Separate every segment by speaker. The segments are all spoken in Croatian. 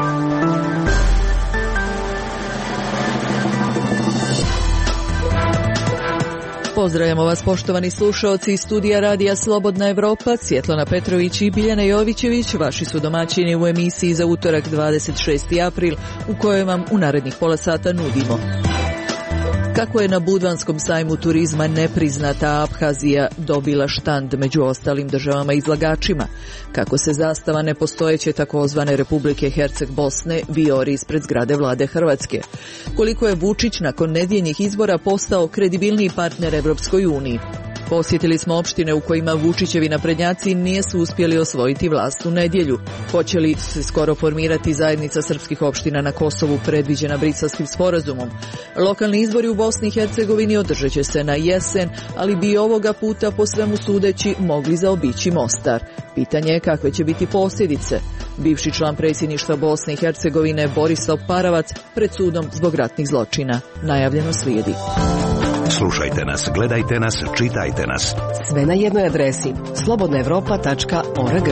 Speaker 1: Pozdravljamo vas, poštovani slušaoci iz studija Radija Slobodna Evropa. Svjetlana Petrović i Biljana Jovićević, vaši su domaćini u emisiji za utorak 26. april, u kojoj vam u narednih pola sata nudimo. Kako je na Budvanskom sajmu turizma nepriznata Abhazija dobila štand među ostalim državama izlagačima? Kako se zastava nepostojeće takozvane Republike Herceg Bosne vijori ispred zgrade vlade Hrvatske? Koliko je Vučić nakon nedjeljnih izbora postao kredibilniji partner Evropskoj uniji? Posjetili smo opštine u kojima Vučićevi naprednjaci nisu uspjeli osvojiti vlast u nedjelju. Hoće li se skoro formirati zajednica srpskih opština na Kosovu predviđena Briselskim sporazumom? Lokalni izbori u Bosni i Hercegovini održat će se na jesen, ali bi ovoga puta po svemu sudeći mogli zaobići Mostar. Pitanje je kakve će biti posljedice. Bivši član predsjedništva Bosne i Hercegovine Borislav Paravac pred sudom zbog ratnih zločina. Najavljeno slijedi.
Speaker 2: Slušajte nas, gledajte nas, čitajte nas.
Speaker 3: Sve na jednoj adresi slobodnaevropa.org.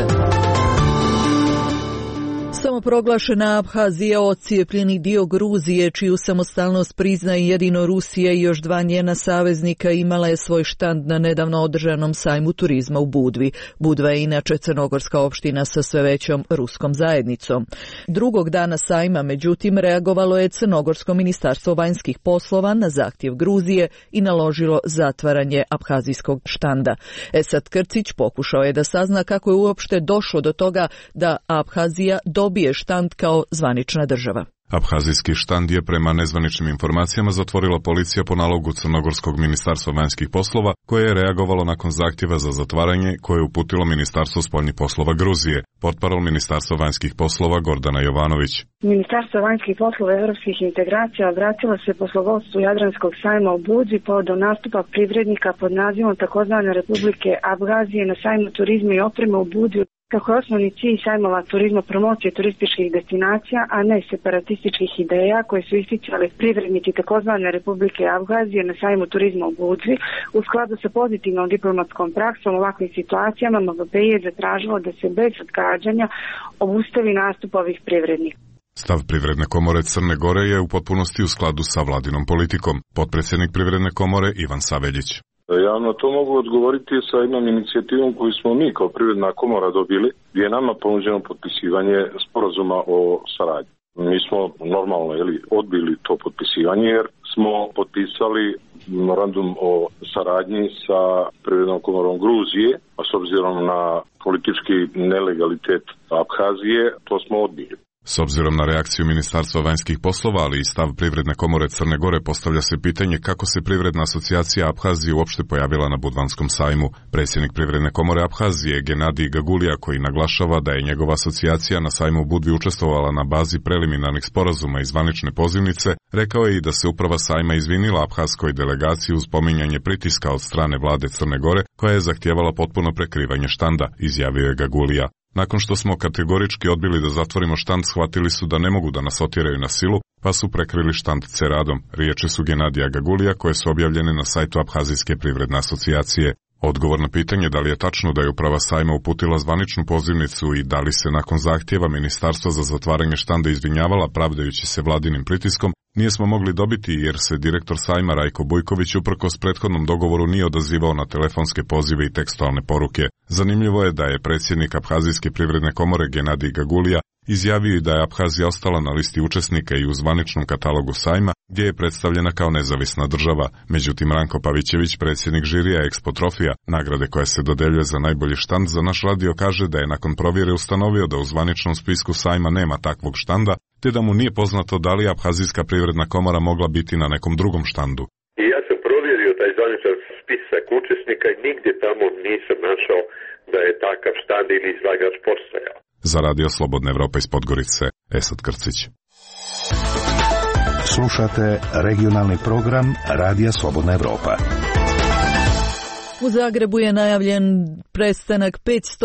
Speaker 1: Samoproglašena Abhazija ocijepljeni dio Gruzije, čiju samostalnost priznaje jedino Rusija i još dva njena saveznika, imala je svoj štand na nedavno održanom sajmu turizma u Budvi. Budva je inače crnogorska opština sa sve većom ruskom zajednicom. Drugog dana sajma, međutim, reagovalo je Crnogorsko ministarstvo vanjskih poslova na zahtjev Gruzije i naložilo zatvaranje abhazijskog štanda. Esad Krcić pokušao je da sazna kako je uopšte došlo do toga da Abhazija dobije štand kao zvanična država.
Speaker 4: Abhazijski štand je prema nezvaničnim informacijama zatvorila policija po nalogu Crnogorskog ministarstva vanjskih poslova, koje je reagovalo nakon zahtjeva za zatvaranje koje je uputilo Ministarstvo spoljnih poslova Gruzije. Portparol Ministarstva vanjskih poslova Gordana Jovanović.
Speaker 5: Ministarstvo vanjskih poslova i evropskih integracija obratilo se poslovodstvu Jadranskog sajma u Budvi povodom nastupa privrednika pod nazivom takozvane Republike Abhazije na sajmu turizma i opreme u Budvi. Kako je osnovni cilj sajmova turizma promocije turističkih destinacija, a ne separatističkih ideja koje su isticali privrednici takozvane Republike Abhazije na sajmu turizma u Budvi, u skladu sa pozitivnom diplomatskom praksom u ovakvim situacijama MVPI je zatražilo da se bez odgađanja obustavi nastup ovih privrednika.
Speaker 4: Stav Privredne komore Crne Gore je u potpunosti u skladu sa vladinom politikom. Potpredsjednik Privredne komore Ivan Saveljić.
Speaker 6: Ja na to mogu odgovoriti sa jednom inicijativom koju smo mi kao Privredna komora dobili, gdje je nama ponuđeno potpisivanje sporazuma o saradnji. Mi smo normalno odbili to potpisivanje jer smo potpisali memorandum o saradnji sa Privrednom komorom Gruzije, a s obzirom na politički nelegalitet Abhazije, to smo odbili.
Speaker 4: S obzirom na reakciju Ministarstva vanjskih poslova, ali i stav Privredne komore Crne Gore, postavlja se pitanje kako se Privredna asocijacija Abhazije uopšte pojavila na Budvanskom sajmu. Predsjednik Privredne komore Abhazije Genadij Gagulija, koji naglašava da je njegova asocijacija na sajmu u Budvi učestvovala na bazi preliminarnih sporazuma i zvanične pozivnice, rekao je i da se uprava sajma izvinila abhazskoj delegaciji uz spominjanje pritiska od strane vlade Crne Gore, koja je zahtijevala potpuno prekrivanje štanda, izjavio je Gagulija. Nakon što smo kategorički odbili da zatvorimo štand, shvatili su da ne mogu da nas otjeraju na silu, pa su prekrili štand ceradom. Riječi su Genadija Gagulija koje su objavljene na sajtu Abhazijske privredne asocijacije. Odgovor na pitanje da li je tačno da je uprava sajma uputila zvaničnu pozivnicu i da li se nakon zahtjeva Ministarstva za zatvaranje štanda izvinjavala pravdajući se vladinim pritiskom, nismo mogli dobiti jer se direktor sajma Rajko Bujković uprkos prethodnom dogovoru nije odazivao na telefonske pozive i tekstualne poruke. Zanimljivo je da je predsjednik Abhazijske privredne komore Genadij Gagulija izjavio da je Abhazija ostala na listi učesnika i u zvaničnom katalogu sajma, gdje je predstavljena kao nezavisna država. Međutim, Ranko Pavićević, predsjednik žirija Expo Trofija, nagrade koja se dodeljuje za najbolji štand, za naš radio kaže da je nakon provjere ustanovio da u zvaničnom spisku sajma nema takvog štanda, te da mu nije poznato da li Abhazijska privredna komora mogla biti na nekom drugom štandu.
Speaker 7: I ja sam provjerio taj zvaničan spisak učesnika i nigdje tamo nisam našao da je takav štand ili izlagač postojao.
Speaker 4: Za Radio Slobodna Evropa iz Podgorice, Esad Krcić.
Speaker 2: Slušate regionalni program Radija Slobodna Evropa.
Speaker 1: U Zagrebu je najavljen prestanak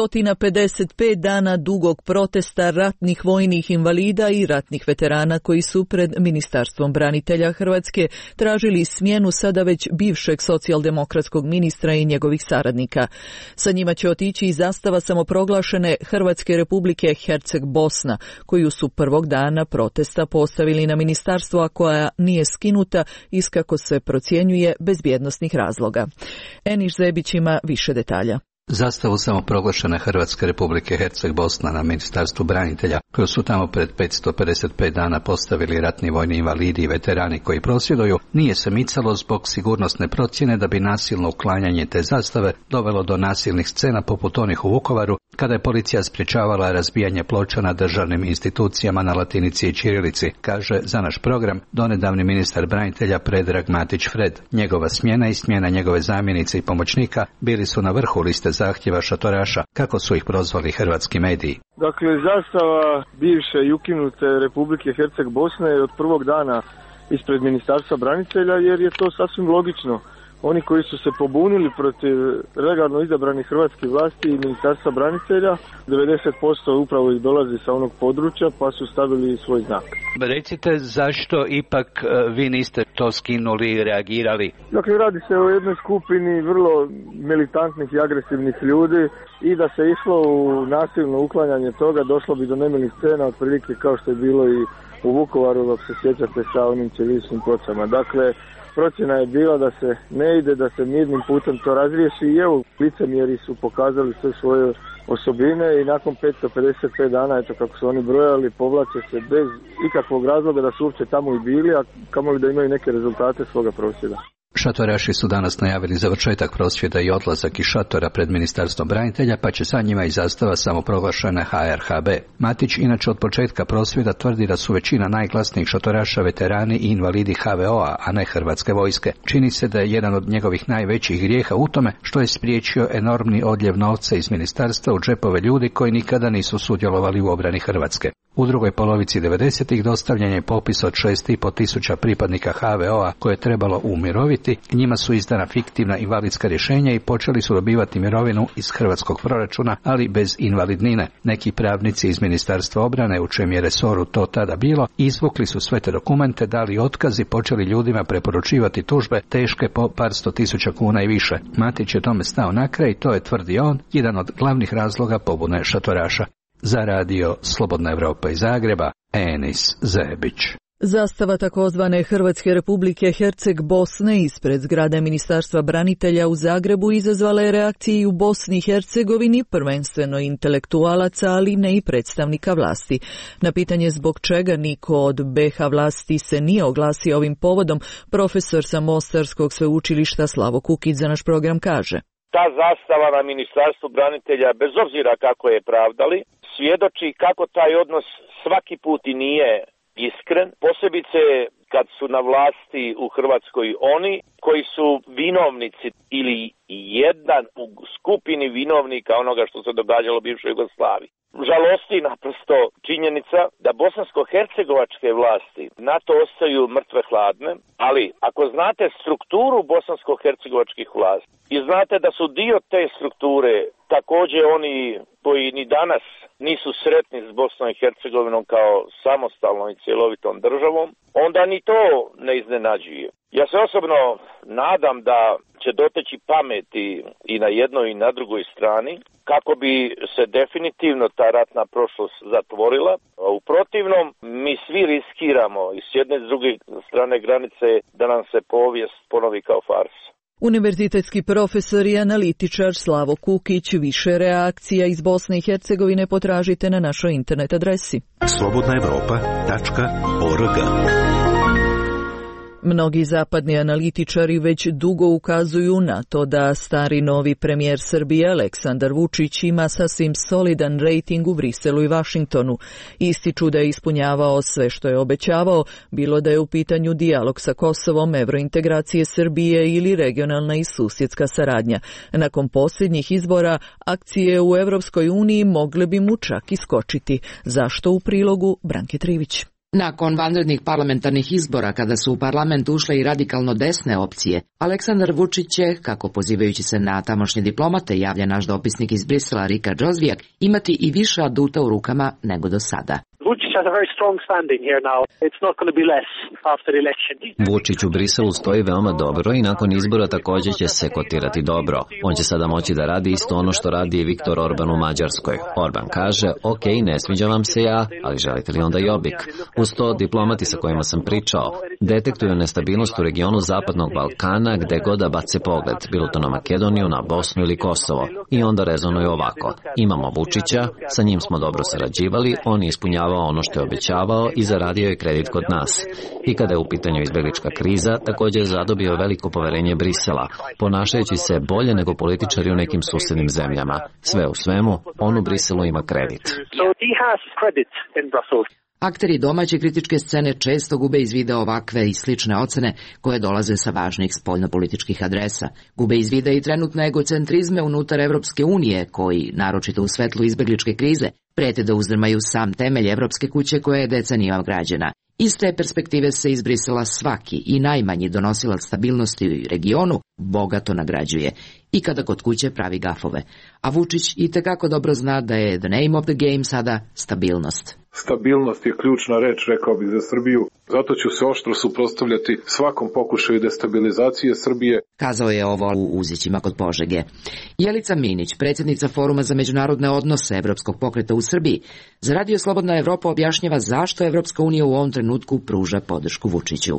Speaker 1: 555 dana dugog protesta ratnih vojnih invalida i ratnih veterana koji su pred Ministarstvom branitelja Hrvatske tražili smjenu sada već bivšeg socijaldemokratskog ministra i njegovih saradnika. Sa njima će otići i zastava samoproglašene Hrvatske republike Herceg Bosna, koju su prvog dana protesta postavili na ministarstvo, a koja nije skinuta iz, kako se procjenjuje, bezbjednosnih razloga. Eniš Zebić ima više detalja.
Speaker 8: Zastavu samoproglašene Hrvatske republike Herceg Bosna na Ministarstvu branitelja, koju su tamo pred 555 dana postavili ratni vojni invalidi i veterani koji prosvjeduju, nije se micalo zbog sigurnosne procjene da bi nasilno uklanjanje te zastave dovelo do nasilnih scena poput onih u Vukovaru, kada je policija sprječavala razbijanje ploča na državnim institucijama na latinici i ćirilici, kaže za naš program donedavni ministar branitelja Predrag Matić Fred. Njegova smjena i smjena njegove zamjenice i pomoćnika bili su na vrhu liste zahtjeva šatoraša, kako su ih prozvali hrvatski mediji.
Speaker 9: Dakle, zastava bivše i ukinute Republike Herceg Bosne je od prvog dana ispred Ministarstva branitelja, jer je to sasvim logično. Oni koji su se pobunili protiv legalno izabranih hrvatskih vlasti i Ministarstva branitelja, 90% upravo ih dolazi sa onog područja, pa su stavili svoj znak.
Speaker 8: Recite, zašto ipak vi niste to skinuli i reagirali?
Speaker 9: Dakle, radi se o jednoj skupini vrlo militantnih i agresivnih ljudi i da se išlo u nasilno uklanjanje toga, došlo bi do nemilih scena, otprilike kao što je bilo i u Vukovaru, ako se sjećate, sa onim ćiriličnim pločama. Dakle, procjena je bila da se ne ide, da se mirnim putem to razriješi i evo, licemjeri su pokazali sve svoje osobine i nakon 555 dana, eto kako su oni brojali, povlače se bez ikakvog razloga da su uopće tamo i bili, a kamoli da imaju neke rezultate svoga prosvjeda.
Speaker 8: Šatoraši su danas najavili završetak prosvjeda i odlazak iz šatora pred Ministarstvom branitelja, pa će sa njima i zastava samoproglašena HRHB. Matić inače od početka prosvjeda tvrdi da su većina najglasnijih šatoraša veterani i invalidi HVO-a, a ne Hrvatske vojske. Čini se da je jedan od njegovih najvećih grijeha u tome što je spriječio enormni odljev novca iz ministarstva u džepove ljudi koji nikada nisu sudjelovali u obrani Hrvatske. U drugoj polovici 90-ih dostavljen je popis od 6.500 pripadnika HVO-a koje je trebalo umiroviti, njima su izdana fiktivna invalidska rješenja i počeli su dobivati mirovinu iz hrvatskog proračuna, ali bez invalidnine. Neki pravnici iz Ministarstva obrane, u čijem je resoru to tada bilo, izvukli su sve te dokumente, dali otkaz i počeli ljudima preporučivati tužbe teške po par 100.000 kuna i više. Matić je tome stao na kraj i to je, tvrdi on, jedan od glavnih razloga pobune šatoraša. Za radio Slobodna Evropa iz Zagreba, Enis Zebić.
Speaker 1: Zastava takozvane Hrvatske republike Herceg Bosne ispred zgrade Ministarstva branitelja u Zagrebu izazvala je reakcije i u Bosni i Hercegovini, prvenstveno intelektualaca, ali ne i predstavnika vlasti. Na pitanje zbog čega niko od BiH vlasti se nije oglasio ovim povodom, profesor sa Mostarskog sveučilišta Slavo Kukić za naš program kaže:
Speaker 10: ta zastava na Ministarstvu branitelja, bez obzira kako je pravdali, svjedoči kako taj odnos svaki put i nije iskren, posebice kad su na vlasti u Hrvatskoj oni koji su vinovnici ili jedan u skupini vinovnika onoga što se događalo u bivšoj Jugoslaviji. Žalosti naprosto činjenica da bosansko-hercegovačke vlasti na to ostaju mrtve hladne, ali ako znate strukturu bosansko-hercegovačkih vlasti i znate da su dio te strukture također oni koji ni danas nisu sretni s Bosnom i Hercegovinom kao samostalnom i cjelovitom državom, onda ni to ne iznenađuje. Ja se osobno nadam da će doteći pameti i na jednoj i na drugoj strani kako bi se definitivno ta ratna prošlost zatvorila. U protivnom, mi svi riskiramo i s jedne i s druge strane granice da nam se povijest ponovi kao farsa.
Speaker 1: Univerzitetski profesor i analitičar Slavo Kukić. Više reakcija iz Bosne i Hercegovine potražite na našoj internet adresi
Speaker 2: slobodnaevropa.org.
Speaker 1: Mnogi zapadni analitičari već dugo ukazuju na to da stari novi premijer Srbije Aleksandar Vučić ima sasvim solidan rejting u Briselu i Vašingtonu. Ističu da je ispunjavao sve što je obećavao, bilo da je u pitanju dijalog sa Kosovom, evrointegracije Srbije ili regionalna i susjedska saradnja. Nakon posljednjih izbora, akcije u Europskoj uniji mogle bi mu čak iskočiti. Zašto? U prilogu Branke Trivić.
Speaker 11: Nakon vanrednih parlamentarnih izbora, kada su u parlament ušle i radikalno desne opcije, Aleksandar Vučić će, kako pozivajući se na tamošnje diplomate, javlja naš dopisnik iz Brisela Rika Džozvijak, imati i više aduta u rukama nego do sada.
Speaker 12: Vučić u Briselu stoji veoma dobro i nakon izbora također će se kotirati dobro. On će sada moći da radi isto ono što radi i Viktor Orban u Mađarskoj. Orban kaže, ok, ne sviđa vam se ja, ali želite li onda Jobbik? Uz to, diplomati sa kojima sam pričao detektuju nestabilnost u regionu Zapadnog Balkana gde god da bace pogled, bilo to na Makedoniju, na Bosnu ili Kosovo. I onda rezonuju ovako. Imamo Vučića, sa njim smo dobro sarađivali, on je ispunjavao ono što je obećavao i zaradio je kredit kod nas. I kada je u pitanju izbeglička kriza, također je zadobio veliko poverenje Brisela, ponašajući se bolje nego političari u nekim susednim zemljama. Sve u svemu, on u Briselu ima kredit.
Speaker 11: Akteri domaće kritičke scene često gube iz vida ovakve i slične ocene koje dolaze sa važnih spoljnopolitičkih adresa. Gube iz vida i trenutne egocentrizme unutar Evropske unije, koji, naročito u svetlu izbegličke krize, prete da uzdrmaju sam temelj Evropske kuće koja je decenijama građena. Iz te perspektive se iz Brisela svaki i najmanji donosilac stabilnosti u regionu bogato nagrađuje i kada kod kuće pravi gafove. A Vučić itekako dobro zna da je the name of the game sada stabilnost.
Speaker 13: Stabilnost je ključna reč, rekao bih, za Srbiju. Zato ću se oštro suprotstavljati svakom pokušaju destabilizacije Srbije.
Speaker 11: Kazao je ovo u Uzićima kod Požege. Jelica Minić, predsjednica Foruma za međunarodne odnose Evropskog pokreta u Srbiji, za Radio Slobodna Evropa objašnjava zašto Evropska unija u ovom trenutku pruža podršku Vučiću.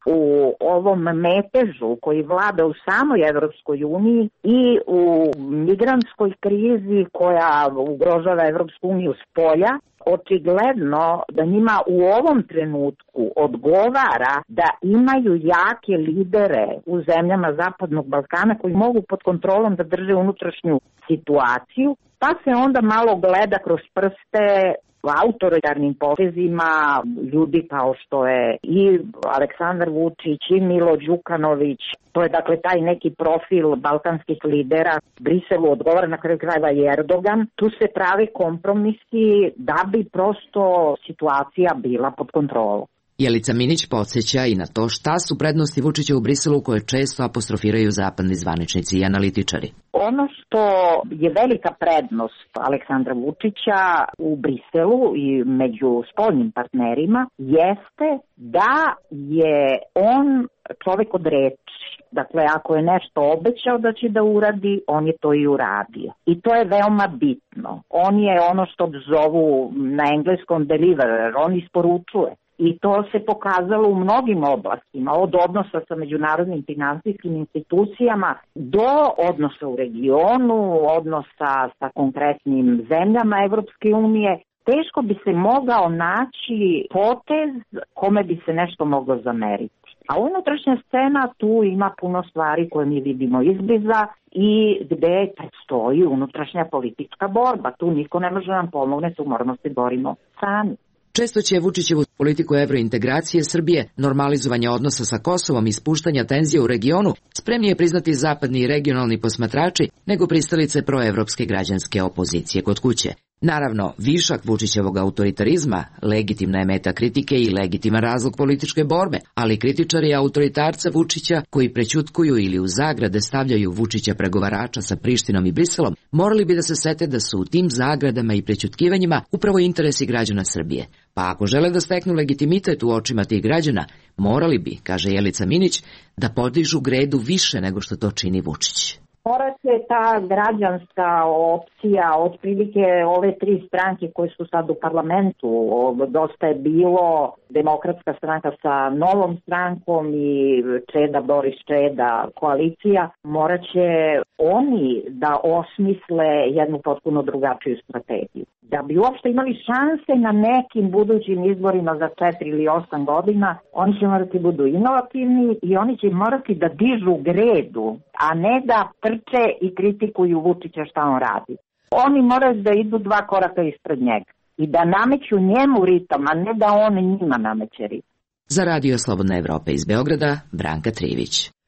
Speaker 14: U ovom metežu koji vlada u samoj Evropskoj uniji i u migrantskoj krizi koja ugrožava Evropsku uniju s polja, očigledno da njima u ovom trenutku odgovara da imaju jake lidere u zemljama Zapadnog Balkana koji mogu pod kontrolom da drže unutrašnju situaciju, pa se onda malo gleda kroz prste autoritarnim potezima ljudi kao što je i Aleksandar Vučić i Milo Đukanović. To je dakle taj neki profil balkanskih lidera. Briselu odgovara, na kraju krajeva i Erdogan. Tu se prave kompromisi da bi prosto situacija bila pod kontrolom.
Speaker 11: Jelica Minić podsjeća i na to šta su prednosti Vučića u Briselu koje često apostrofiraju zapadni zvaničnici i analitičari.
Speaker 14: Ono što je velika prednost Aleksandra Vučića u Briselu i među spoljnim partnerima jeste da je on čovjek od reči. Dakle, ako je nešto obećao da će da uradi, on je to i uradio. I to je veoma bitno. On je ono što zovu na engleskom deliverer, on isporučuje. I to se pokazalo u mnogim oblastima, od odnosa sa međunarodnim finansijskim institucijama do odnosa u regionu, odnosa sa konkretnim zemljama Evropske unije. Teško bi se mogao naći potez kome bi se nešto moglo zameriti. A unutrašnja scena tu ima puno stvari koje mi vidimo izbliza i gde predstoji unutrašnja politička borba. Tu niko ne može nam pomogne, tu moramo se borimo sami.
Speaker 11: Često će Vučićevu politiku evrointegracije Srbije, normalizovanja odnosa sa Kosovom i spuštanja tenzije u regionu spremnije priznati zapadni i regionalni posmatrači nego pristalice proevropske građanske opozicije kod kuće. Naravno, višak Vučićevog autoritarizma legitimna je meta kritike i legitiman razlog političke borbe, ali kritičari autoritarca Vučića koji prećutkuju ili u zagrade stavljaju Vučića pregovarača sa Prištinom i Briselom, morali bi da se sete da su u tim zagradama i prećutkivanjima upravo interesi građana Srbije. Pa ako žele da steknu legitimitet u očima tih građana, morali bi, kaže Jelica Minić, da podižu gredu više nego što to čini Vučić.
Speaker 14: Mora se ta građanska opcija, otprilike ove tri stranke koje su sad u parlamentu, dosta je bilo Demokratska stranka sa Novom strankom i Čeda, Boris Čeda, koalicija, morat će oni da osmisle jednu potpuno drugačiju strategiju. Da bi uopšte imali šanse na nekim budućim izborima za 4 ili 8 godina, oni će morati budu inovativni i oni će morati da dižu gredu, a ne da trče i kritikuju Vučića šta on radi. Oni moraju da idu 2 koraka ispred njega i da nameću njemu ritam, a ne da on njima nameće ritam.
Speaker 11: Za Radio Slobodna Evropa iz Beograda, Branka Trivić.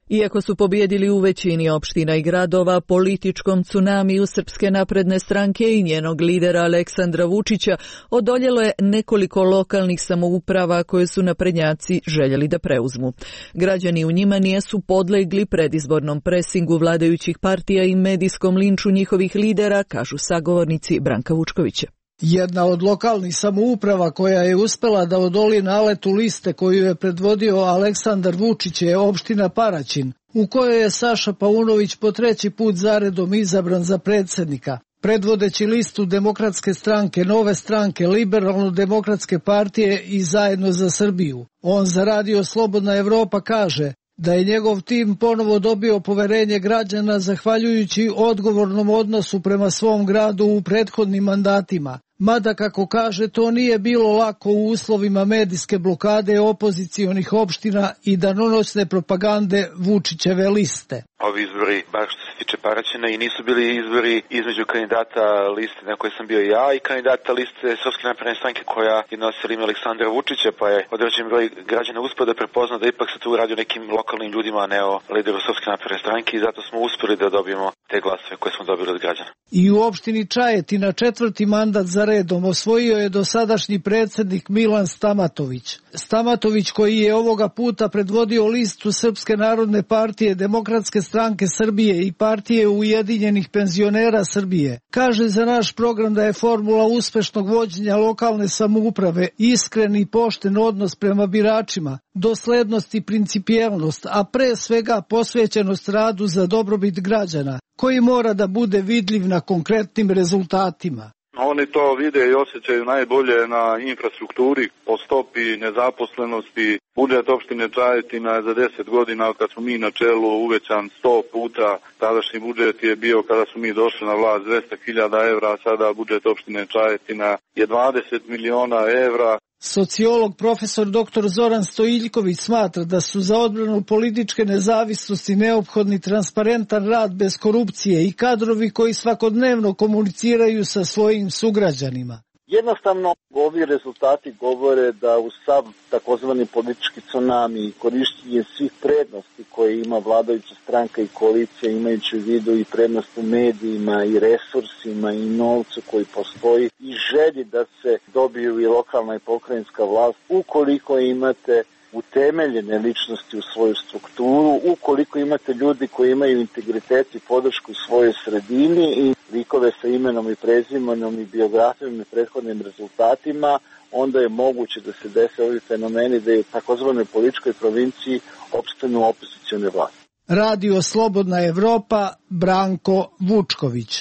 Speaker 1: Iako su pobijedili u većini opština i gradova, političkom tsunamiju Srpske napredne stranke i njenog lidera Aleksandra Vučića odoljelo je nekoliko lokalnih samouprava koje su naprednjaci željeli da preuzmu. Građani u njima nisu podlegli predizbornom presingu vladajućih partija i medijskom linču njihovih lidera, kažu sagovornici Branka Vučkovića.
Speaker 15: Jedna od lokalnih samouprava koja je uspela da odoli naletu liste koju je predvodio Aleksandar Vučić je opština Paraćin, u kojoj je Saša Paunović po 3. put zaredom izabran za predsjednika. Predvodeći listu Demokratske stranke, Nove stranke, Liberalno-demokratske partije i Zajedno za Srbiju. On za Radio Slobodna Evropa kaže da je njegov tim ponovo dobio poverenje građana zahvaljujući odgovornom odnosu prema svom gradu u prethodnim mandatima. Mada, kako kaže, to nije bilo lako u uslovima medijske blokade opozicionih opština i danonoćne propagande Vučićeve liste.
Speaker 16: Ovi izbori, bar što se tiče Paraćina, i nisu bili izbori između kandidata liste na kojoj sam bio ja i kandidata liste Srpske napredne stranke koja je nosila ime Aleksandra Vučića, pa je određen broj građana uspeo da prepozna da ipak se tu radi o nekim lokalnim ljudima, a ne o lideru Srpske napredne stranke, i zato smo uspeli da dobijemo te glasove koje smo dobili od građana.
Speaker 15: I u opštini Čajetina 4. mandat za redom osvojio je dosadašnji predsjednik Milan Stamatović. Stamatović, koji je ovoga puta predvodio listu Srpske narodne partije, Demokratske stranke Srbije i partije Ujedinjenih penzionera Srbije, kaže za naš program da je formula uspešnog vođenja lokalne samouprave iskren i pošten odnos prema biračima, doslednost i principijelnost, a pre svega posvećenost radu za dobrobit građana, koji mora da bude vidljiv na konkretnim rezultatima.
Speaker 17: Oni to vide i osjećaju najbolje na infrastrukturi, po stopi nezaposlenosti. Budžet opštine Čajetina je za 10 godina od kad smo mi na čelu uvećan 100 puta. Tadašnji budžet je bio kada smo mi došli na vlast 200.000 evra, a sada budžet opštine Čajetina je 20 miliona evra.
Speaker 15: Sociolog profesor dr. Zoran Stojiljković smatra da su za odbranu političke nezavisnosti neophodni transparentan rad bez korupcije i kadrovi koji svakodnevno komuniciraju sa svojim sugrađanima.
Speaker 18: Jednostavno, ovi rezultati govore da uz sav takozvani politički tsunami i korišćenje svih prednosti koje ima vladajuća stranka i koalicija, imajući u vidu i prednost u medijima i resursima i novcu koji postoji i želji da se dobiju i lokalna i pokrajinska vlast, ukoliko imate utemeljene ličnosti u svoju strukturu, ukoliko imate ljudi koji imaju integritet i podršku u svojoj sredini i likove sa imenom i prezimenom i biografijom i prethodnim rezultatima, onda je moguće da se dese ovi fenomeni da je u takozvanoj političkoj provinciji opstanu opozicione vlasti.
Speaker 15: Radio Slobodna Evropa, Branko Vučković.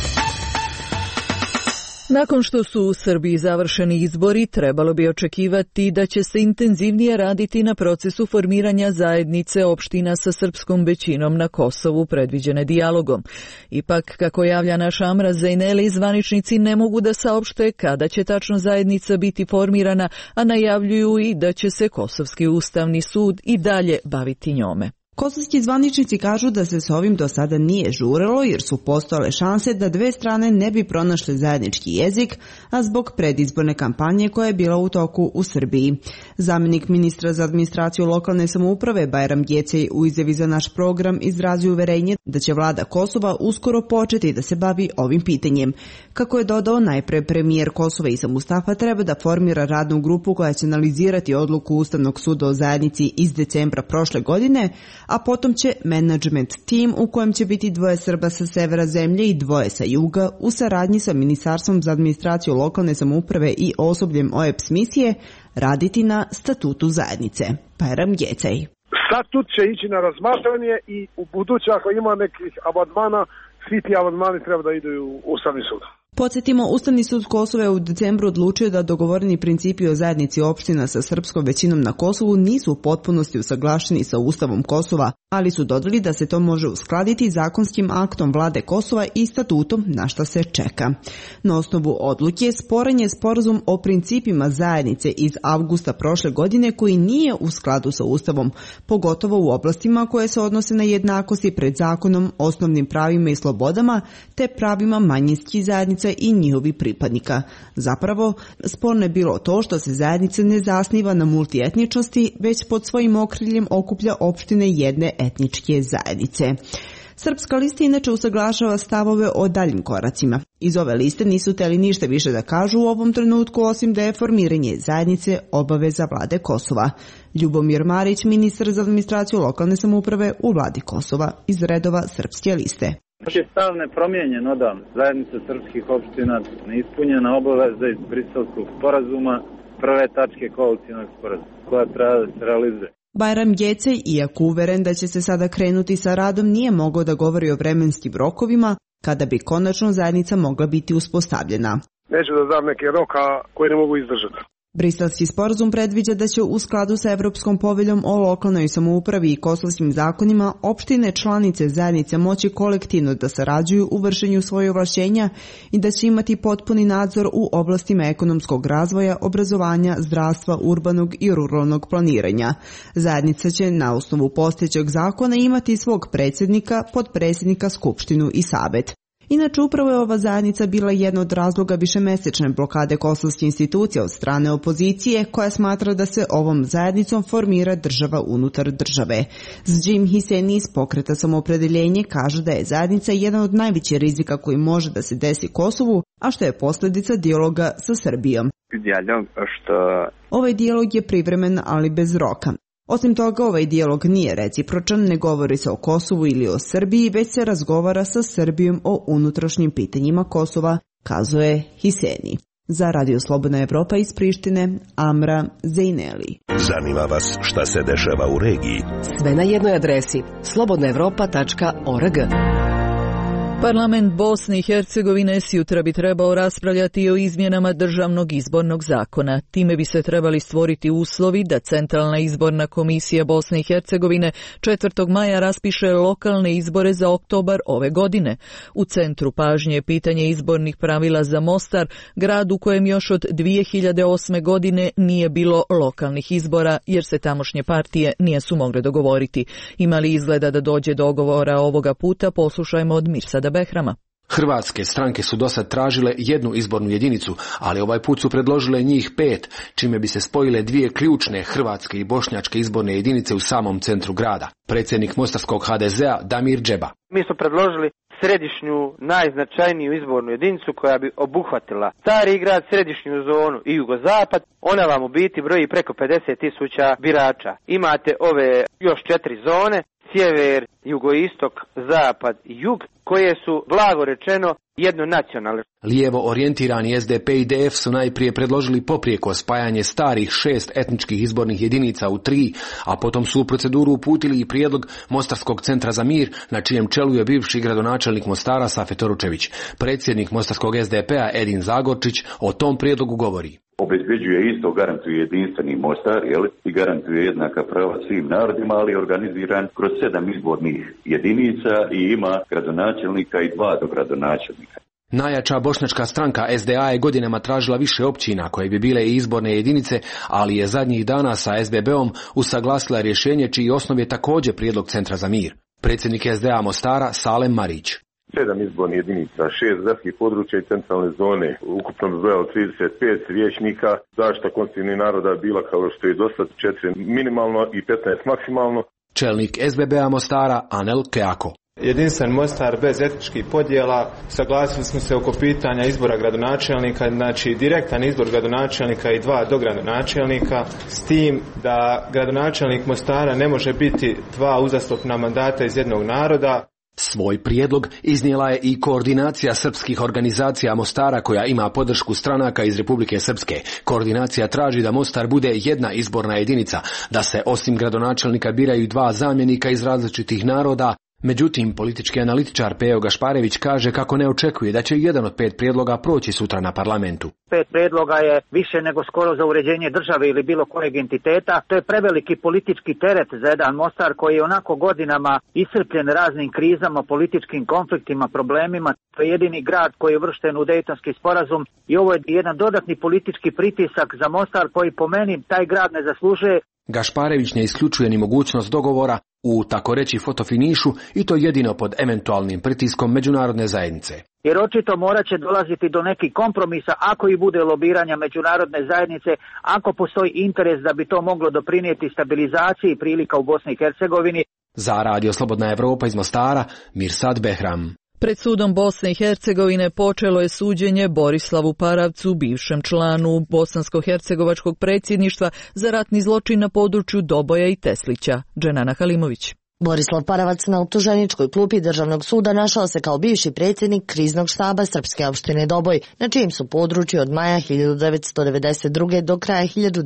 Speaker 1: Nakon što su u Srbiji završeni izbori, trebalo bi očekivati da će se intenzivnije raditi na procesu formiranja zajednice opština sa srpskom većinom na Kosovu predviđene dijalogom. Ipak, kako javlja naš Amra Zejneli, zvaničnici ne mogu da saopšte kada će tačno zajednica biti formirana, a najavljuju i da će se Kosovski ustavni sud i dalje baviti njome.
Speaker 19: Kosovski zvaničnici kažu da se s ovim do sada nije žurelo jer su postojale šanse da dve strane ne bi pronašle zajednički jezik, a zbog predizborne kampanje koja je bila u toku u Srbiji. Zamjenik ministra za administraciju lokalne samouprave Bajram Gecej u izjavi za naš program izrazio uverenje da će vlada Kosova uskoro početi da se bavi ovim pitanjem. Kako je dodao, najpre premijer Kosova Isa Mustafa treba da formira radnu grupu koja će analizirati odluku Ustavnog suda o zajednici iz decembra prošle godine, a potom će management tim u kojem će biti 2 Srba sa severa zemlje i 2 sa juga u saradnji sa Ministarstvom za administraciju lokalne samouprave i osobljem OEBS misije raditi na statutu zajednice. Bajram Gecej.
Speaker 20: Statut će ići na razmatranje i u buduće ako ima nekih amandmana, svi ti amandmani treba da idu u Ustavni sud.
Speaker 19: Podsjetimo, Ustavni sud Kosova je u decembru odlučio da dogovoreni principi o zajednici opština sa srpskom većinom na Kosovu nisu u potpunosti usaglašeni sa Ustavom Kosova, ali su dodali da se to može uskladiti zakonskim aktom vlade Kosova i statutom na šta se čeka. Na osnovu odluke sporan je sporazum o principima zajednice iz avgusta prošle godine koji nije u skladu sa Ustavom, pogotovo u oblastima koje se odnose na jednakosti pred zakonom, osnovnim pravima i slobodama te pravima manjinskih zajednica zajednice i njihovih pripadnika. Zapravo, sporno je bilo to što se zajednica ne zasniva na multietničnosti, već pod svojim okriljem okuplja opštine jedne etničke zajednice. Srpska lista inače usaglašava stavove o daljim koracima. Iz ove liste nisu teli ništa više da kažu u ovom trenutku, osim da je formiranje zajednice obaveza vlade Kosova. Ljubomir Marić, ministar za administraciju lokalne samouprave u vladi Kosova, iz redova Srpske liste.
Speaker 21: Je stav nepromijenjen odavno. Zajednica srpskih opština neispunjena obaveza iz Briselskog sporazuma, prve tačke koalicionog sporazuma, koja treba da se realizuje.
Speaker 19: Bajram Gecej, iako uveren da će se sada krenuti sa radom, nije mogao da govori o vremenskim rokovima kada bi konačno zajednica mogla biti uspostavljena.
Speaker 20: Neću da dam neke roka koje ne mogu izdržati.
Speaker 19: Briselski sporazum predviđa da će u skladu sa Evropskom poveljom o lokalnoj samoupravi i kosovskim zakonima opštine članice zajednice moći kolektivno da sarađuju u vršenju svojih ovlašćenja i da će imati potpuni nadzor u oblastima ekonomskog razvoja, obrazovanja, zdravstva, urbanog i ruralnog planiranja. Zajednica će na osnovu postojećeg zakona imati svog predsjednika, potpredsjednika, skupštinu i savet. Inače, upravo je ova zajednica bila jedna od razloga višemesečne blokade kosovskih institucija od strane opozicije, koja smatra da se ovom zajednicom formira država unutar države. Zđim Hiseni iz Pokreta Samoopredeljenje kaže da je zajednica jedan od najvećih rizika koji može da se desi Kosovu, a što je posljedica dijaloga sa Srbijom. Ovaj dijalog je privremen, ali bez roka. Osim toga, ovaj dijalog nije recipročan, ne govori se o Kosovu ili o Srbiji, već se razgovara sa Srbijom o unutrašnjim pitanjima Kosova, kazuje Hiseni. Za Radio Slobodna Evropa iz Prištine, Amra Zejneli.
Speaker 2: Zanima vas šta se dešava u regiji?
Speaker 3: Sve na jednoj adresi slobodnaevropa.org.
Speaker 1: Parlament Bosne i Hercegovine sjutra bi trebao raspravljati o izmjenama državnog izbornog zakona. Time bi se trebali stvoriti uslovi da Centralna izborna komisija Bosne i Hercegovine 4. maja raspiše lokalne izbore za oktobar ove godine. U centru pažnje je pitanje izbornih pravila za Mostar, grad u kojem još od 2008. godine nije bilo lokalnih izbora jer se tamošnje partije nisu mogle dogovoriti. Ima li izgleda da dođe do dogovora ovoga puta? Poslušajmo od Mirsada Behrama.
Speaker 22: Hrvatske stranke su dosad tražile jednu izbornu jedinicu, ali ovaj put su predložile njih 5, čime bi se spojile dvije ključne hrvatske i bošnjačke izborne jedinice u samom centru grada. Predsjednik mostarskog HDZ-a Damir Džeba.
Speaker 23: Mi smo predložili središnju, najznačajniju izbornu jedinicu koja bi obuhvatila Stari grad, središnju zonu i jugozapad. Ona vam u biti broji preko 50.000 birača. Imate ove još 4 zone, sjever, jugoistok, zapad i jug, koje su, blago rečeno, jednonacionalne.
Speaker 22: Lijevo orijentirani SDP i DF su najprije predložili poprijeko spajanje starih 6 etničkih izbornih jedinica u 3, a potom su u proceduru uputili i prijedlog Mostarskog centra za mir, na čijem čelu je bivši gradonačelnik Mostara Safet Oručević. Predsjednik Mostarskog SDP-a Edin Zagorčić o tom prijedlogu govori.
Speaker 24: Obezbeđuje isto, garantuje jedinstveni Mostar, i garantuje jednaka prava svim narodima, ali je organiziran kroz 7 izbornih jedinica i ima gradonačelnika i 2 dogradonačelnika.
Speaker 22: Najjača bošnjačka stranka SDA je godinama tražila više općina koje bi bile i izborne jedinice, ali je zadnjih dana sa SBB-om usaglasila rješenje čiji osnov je također prijedlog Centra za mir. Predsjednik SDA Mostara Salem Marić.
Speaker 6: 7 izbornih jedinica, 6 gradskih područja i centralne zone, ukupno bi brojalo 35 vijećnika, zaštita konstitutivnih naroda bila kao što je dosad 4 minimalno i 15 maksimalno.
Speaker 22: Čelnik SBB-a Mostara Anel Keako.
Speaker 25: Jedinstven Mostar bez etničkih podjela, saglasili smo se oko pitanja izbora gradonačelnika, znači direktan izbor gradonačelnika i 2 dogradonačelnika, s tim da gradonačelnik Mostara ne može biti 2 uzastopna mandata iz jednog naroda.
Speaker 22: Svoj prijedlog iznijela je i koordinacija srpskih organizacija Mostara koja ima podršku stranaka iz Republike Srpske. Koordinacija traži da Mostar bude jedna izborna jedinica, da se osim gradonačelnika biraju 2 zamjenika iz različitih naroda. Međutim, politički analitičar Pejo Gašparević kaže kako ne očekuje da će jedan od 5 prijedloga proći sutra na parlamentu.
Speaker 26: 5 prijedloga je više nego skoro za uređenje države ili bilo kojeg entiteta. To je preveliki politički teret za jedan Mostar koji je onako godinama iscrpljen raznim krizama, političkim konfliktima, problemima. To je jedini grad koji je uvršten u Dejtonski sporazum i ovo je jedan dodatni politički pritisak za Mostar koji po meni taj grad ne zaslužuje.
Speaker 22: Gašparević ne isključuje ni mogućnost dogovora u takoreći fotofinišu i to jedino pod eventualnim pritiskom međunarodne zajednice.
Speaker 26: Jer očito morat će dolaziti do nekih kompromisa ako i bude lobiranja međunarodne zajednice, ako postoji interes da bi to moglo doprinijeti stabilizaciji prilika u Bosni i Hercegovini.
Speaker 22: Za Radio Slobodna Evropa iz Mostara, Mirsad Behram.
Speaker 1: Pred sudom Bosne i Hercegovine počelo je suđenje Borislavu Paravcu, bivšem članu bosansko-hercegovačkog predsjedništva za ratni zločin na području Doboja i Teslića. Dženana Halimović.
Speaker 4: Borislav Paravac na optuženičkoj klupi Državnog suda našao se kao bivši predsjednik kriznog štaba srpske opštine Doboj, na čijem su području od maja 1992. do kraja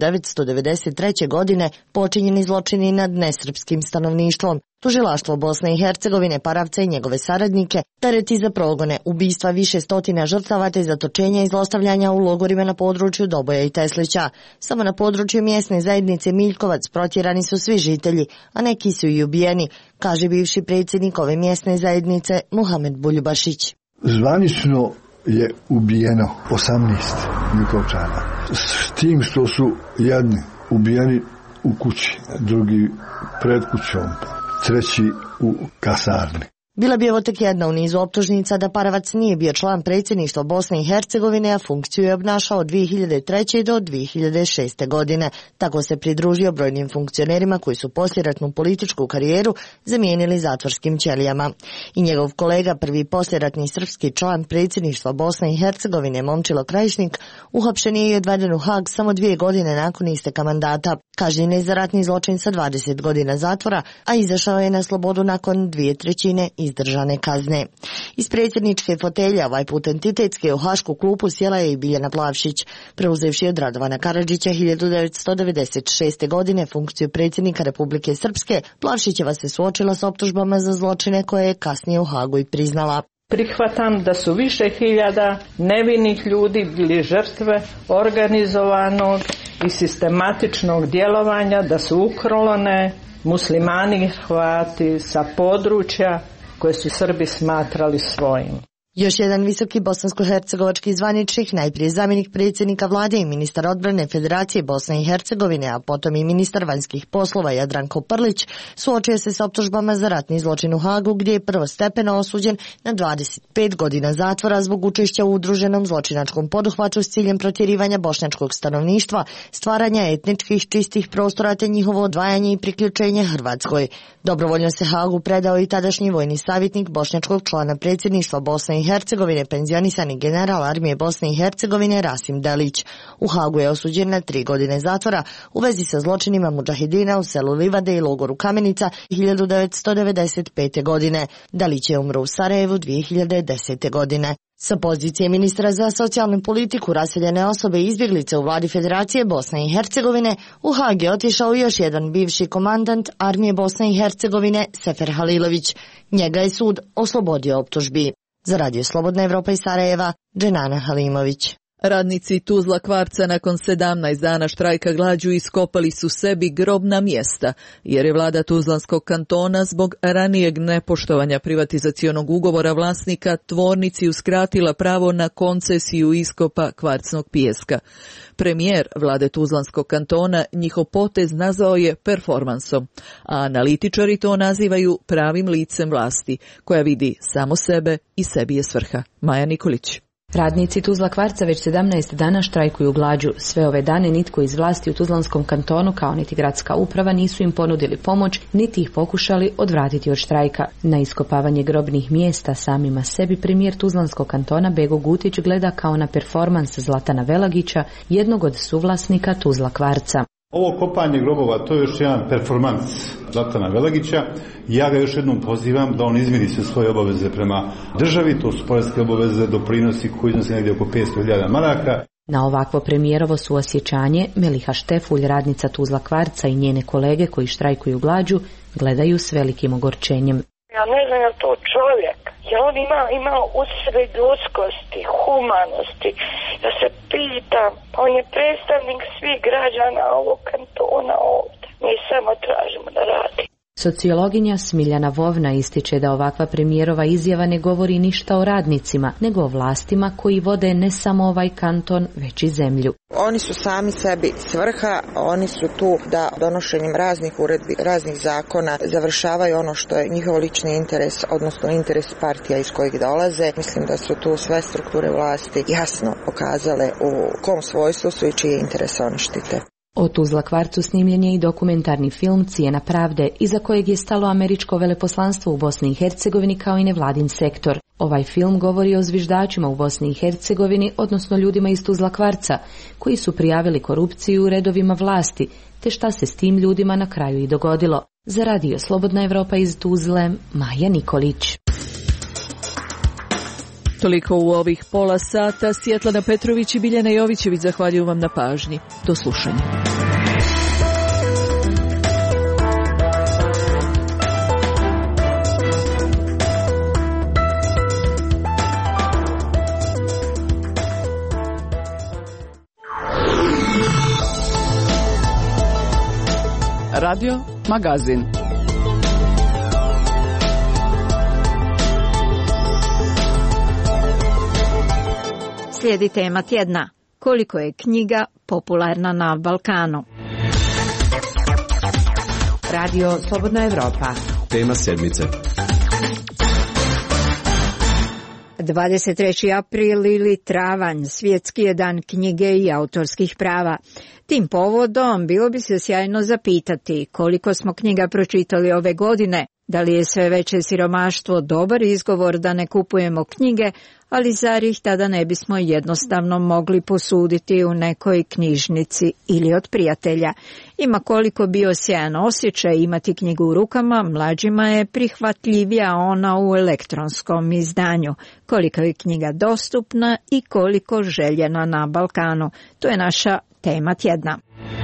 Speaker 4: 1993. godine počinjeni zločini nad nesrpskim stanovništvom. Tužilaštvo Bosne i Hercegovine Paravca i njegove saradnike tereti za progone, ubistva više stotina žrtava te zatočenja i zlostavljanja u logorima na području Doboja i Teslića. Samo na području mjesne zajednice Miljkovac protjerani su svi žitelji, a neki su i ubijeni, kaže bivši predsjednik ove mjesne zajednice Muhamed Buljubašić.
Speaker 5: Zvanično je ubijeno 18 Miljkovčana, s tim što su jedni ubijeni u kući, drugi pred kućom, treći u kasarni.
Speaker 4: Bila bi ovo tek jedna u nizu optužnica da Paravac nije bio član predsjedništva Bosne i Hercegovine, a funkciju je obnašao od 2003. do 2006. godine. Tako se pridružio brojnim funkcionerima koji su poslijeratnu političku karijeru zamijenili zatvorskim ćelijama. I njegov kolega, prvi poslijeratni srpski član predsjedništva Bosne i Hercegovine, Momčilo Krajišnik, uhapšen je i odveden u Hag samo 2 godine nakon isteka mandata. Kažnjen je za ratni zločin sa 20 godina zatvora, a izašao je na slobodu nakon 2/3 izdržane kazne. Iz predsjedničke fotelje, ovaj put entitetske, u hašku klupu sjela je i Biljana Plavšić. Preuzevši od Radovana Karadžića 1996. godine funkciju predsjednika Republike Srpske, Plavšićeva se suočila s optužbama za zločine koje je kasnije u Hagu i priznala.
Speaker 7: Prihvatam da su više hiljada nevinih ljudi bili žrtve organizovanog i sistematičnog djelovanja, da su uklone muslimani Hrvati sa područja koje su Srbi smatrali svojim.
Speaker 4: Još jedan visoki bosansko-hercegovački zvaničnik, najprije zamjenik predsjednika vlade i ministar odbrane Federacije Bosne i Hercegovine, a potom i ministar vanjskih poslova Jadranko Prlić, suočio se s optužbama za ratni zločin u Hagu, gdje je prvostepeno osuđen na 25 godina zatvora zbog učešća u udruženom zločinačkom poduhvatu s ciljem protjerivanja bošnjačkog stanovništva, stvaranja etničkih čistih prostora te njihovo odvajanje i priključenje Hrvatskoj. Dobrovoljno se Hagu predao i tadašnji vojni savjetnik bošnjačkog člana predsjedništva Bosne i Hercegovine, penzionisani general armije Bosne i Hercegovine Rasim Delić. U Hagu je osuđen na 3 godine zatvora u vezi sa zločinima mudžahidina u selu Livade i logoru Kamenica 1995. godine. Delić je umro u Sarajevu 2010. godine. Sa pozicije ministra za socijalnu politiku, raseljene osobe i izbjeglice u vladi Federacije Bosne i Hercegovine, u Hag je otišao još jedan bivši komandant armije Bosne i Hercegovine, Sefer Halilović. Njega je sud oslobodio optužbi. Za Radio Slobodna Evropa iz Sarajeva, Dženana Halimović.
Speaker 1: Radnici Tuzla Kvarca nakon 17 dana štrajka glađu iskopali su sebi grobna mjesta, jer je vlada Tuzlanskog kantona zbog ranijeg nepoštovanja privatizacionog ugovora vlasnika tvornici uskratila pravo na koncesiju iskopa kvarcnog pijeska. Premijer vlade Tuzlanskog kantona njihov potez nazvao je performansom, a analitičari to nazivaju pravim licem vlasti, koja vidi samo sebe i sebi je svrha. Maja Nikolić.
Speaker 8: Radnici Tuzla Kvarca već 17 dana štrajkuju glađu. Sve ove dane nitko iz vlasti u Tuzlanskom kantonu, kao niti gradska uprava, nisu im ponudili pomoć, niti ih pokušali odvratiti od štrajka. Na iskopavanje grobnih mjesta samima sebi premijer Tuzlanskog kantona Bego Gutić gleda kao na performans Zlatana Velagića, jednog od suvlasnika Tuzla Kvarca.
Speaker 9: Ovo kopanje grobova, to je još jedan performans Zlatana Velagića. Ja ga još jednom pozivam da on izmiri sve svoje obaveze prema državi, to su poreske obaveze, doprinosi koji iznose negdje oko 500.000 maraka.
Speaker 8: Na ovakvo premijerovo suosjećanje Meliha Štefulj, radnica Tuzla Kvarca, i njene kolege koji štrajkuju glađu gledaju s velikim ogorčenjem.
Speaker 10: Ja ne znam je to čovjek, jer on ima u sebi ljudskosti, humanosti. Ja se pitam, on je predstavnik svih građana ovog kantona ovdje. Mi samo tražimo da radi.
Speaker 8: Sociologinja Smiljana Vovna ističe da ovakva premijerova izjava ne govori ništa o radnicima, nego o vlastima koji vode ne samo ovaj kanton, već i zemlju.
Speaker 11: Oni su sami sebi svrha, oni su tu da donošenjem raznih uredbi, raznih zakona završavaju ono što je njihov lični interes, odnosno interes partija iz kojih dolaze. Mislim da su tu sve strukture vlasti jasno pokazale u kom svojstvu su i čije interese oni štite.
Speaker 8: O Tuzla kvarcu snimljen je i dokumentarni film Cijena pravde, iza kojeg je stalo američko veleposlanstvo u Bosni i Hercegovini kao i nevladin sektor. Ovaj film govori o zviždačima u Bosni i Hercegovini, odnosno ljudima iz Tuzla kvarca, koji su prijavili korupciju u redovima vlasti, te šta se s tim ljudima na kraju i dogodilo. Za Radio Slobodna Evropa iz Tuzle, Maja Nikolić.
Speaker 1: Toliko u ovih pola sata. Svjetlana Petrović i Biljana Jovićević zahvaljuju vam na pažnji. Do slušanja.
Speaker 12: Radio Magazin.
Speaker 13: Slijedi tema tjedna. Koliko je knjiga popularna na Balkanu?
Speaker 19: Radio Slobodna Evropa.
Speaker 22: Tema sedmice.
Speaker 13: 23. april ili travanj, svjetski je dan knjige i autorskih prava. Tim povodom bilo bi se sjajno zapitati koliko smo knjiga pročitali ove godine, da li je sve veće siromaštvo dobar izgovor da ne kupujemo knjige, ali zar ih tada ne bismo jednostavno mogli posuditi u nekoj knjižnici ili od prijatelja. Ima koliko bio sjajan osjećaj imati knjigu u rukama, mlađima je prihvatljivija ona u elektronskom izdanju. Koliko je knjiga dostupna i koliko željena na Balkanu. To je naša tema tjedna.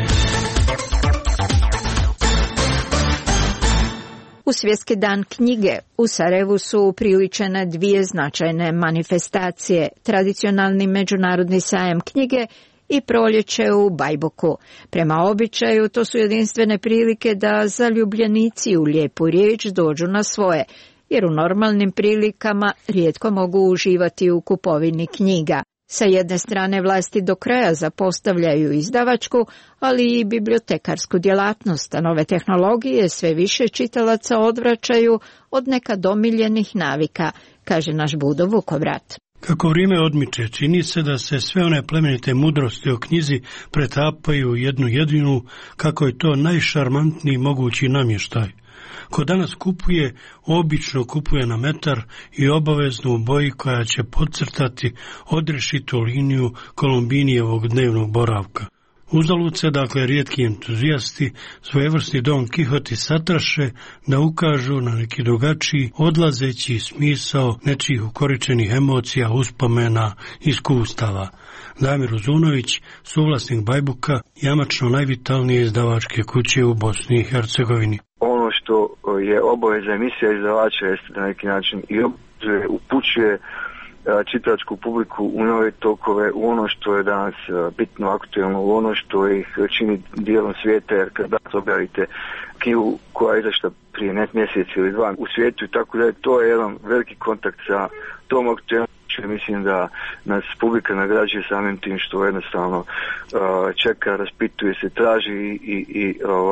Speaker 13: U Svjetski dan knjige u Sarajevu su upriličene dvije značajne manifestacije, tradicionalni međunarodni sajam knjige i proljeće u Bajbuku. Prema običaju to su jedinstvene prilike da zaljubljenici u lijepu riječ dođu na svoje, jer u normalnim prilikama rijetko mogu uživati u kupovini knjiga. Sa jedne strane vlasti do kraja zapostavljaju izdavačku, ali i bibliotekarsku djelatnost, a nove tehnologije sve više čitalaca odvraćaju od nekad omiljenih navika, kaže naš Budo Vukovrat.
Speaker 14: Kako vrijeme odmiče, čini se da se sve one plemenite mudrosti o knjizi pretapaju u jednu jedinu, kako je to najšarmantniji mogući namještaj. Ko danas kupuje, obično kupuje na metar i obavezno u boji koja će podcrtati odrešitu liniju Kolumbinijevog dnevnog boravka. Uzalud se, dakle, rijetki entuzijasti svojevrsni Don Kihoti satraše da ukažu na neki drugačiji, odlazeći smisao nečijih ukoričenih emocija, uspomena, iskustava. Damir Uzunović, suvlasnik Bajbuka, jamačno najvitalnije izdavačke kuće u Bosni i Hercegovini.
Speaker 16: Ono što je obaveza emisija izdavača jeste da neki način i upućuje čitačku publiku u nove tokove, u ono što je danas bitno aktualno, u ono što ih čini dijelom svijeta, jer kad danas objavite knjigu koja je izašla prije mjesec ili dva u svijetu i tako da to je jedan veliki kontakt sa tom aktualnošću. Mislim da nas publika nagrađuje samim tim što jednostavno čeka, raspituje se, traži i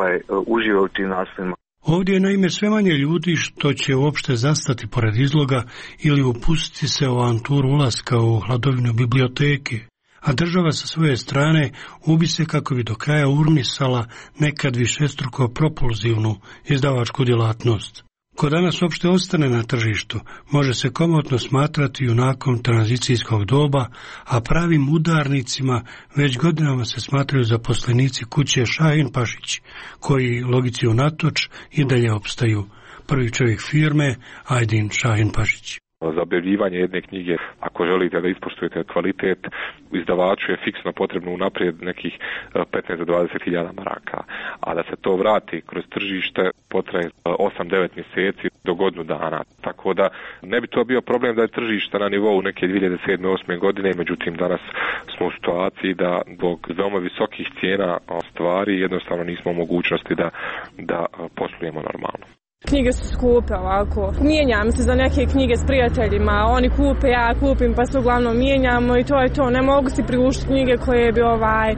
Speaker 16: uživa u tim naslovima.
Speaker 14: Ovdje je naime sve manje ljudi što će uopšte zastati pored izloga ili upustiti se u avanturu ulaska u hladovinu biblioteke, a država sa svoje strane ubi se kako bi do kraja urnisala nekad višestruko propulzivnu izdavačku djelatnost. Ko danas uopšte ostane na tržištu, može se komotno smatrati junakom tranzicijskog doba, a pravim udarnicima već godinama se smatraju zaposlenici kuće Šahin Pašić, koji, logici unatoč, i dalje opstaju. Prvi čovjek firme, Ajdin Šahin Pašić.
Speaker 2: Za objavljivanje jedne knjige, ako želite da ispoštujete kvalitet, izdavaču je fiksno potrebno unaprijed nekih 15 do 20 hiljada maraka, a da se to vrati kroz tržište potraje 8-9 mjeseci do godinu dana. Tako da ne bi to bio problem da je tržište na nivou neke 2007-2008 godine, međutim danas smo u situaciji da zbog veoma visokih cijena stvari jednostavno nismo u mogućnosti da poslujemo normalno.
Speaker 15: Knjige su skupe ovako. Mijenjam se za neke knjige s prijateljima, oni kupe, ja kupim, pa se uglavnom mijenjamo i to je to. Ne mogu si priuštiti knjige koje bi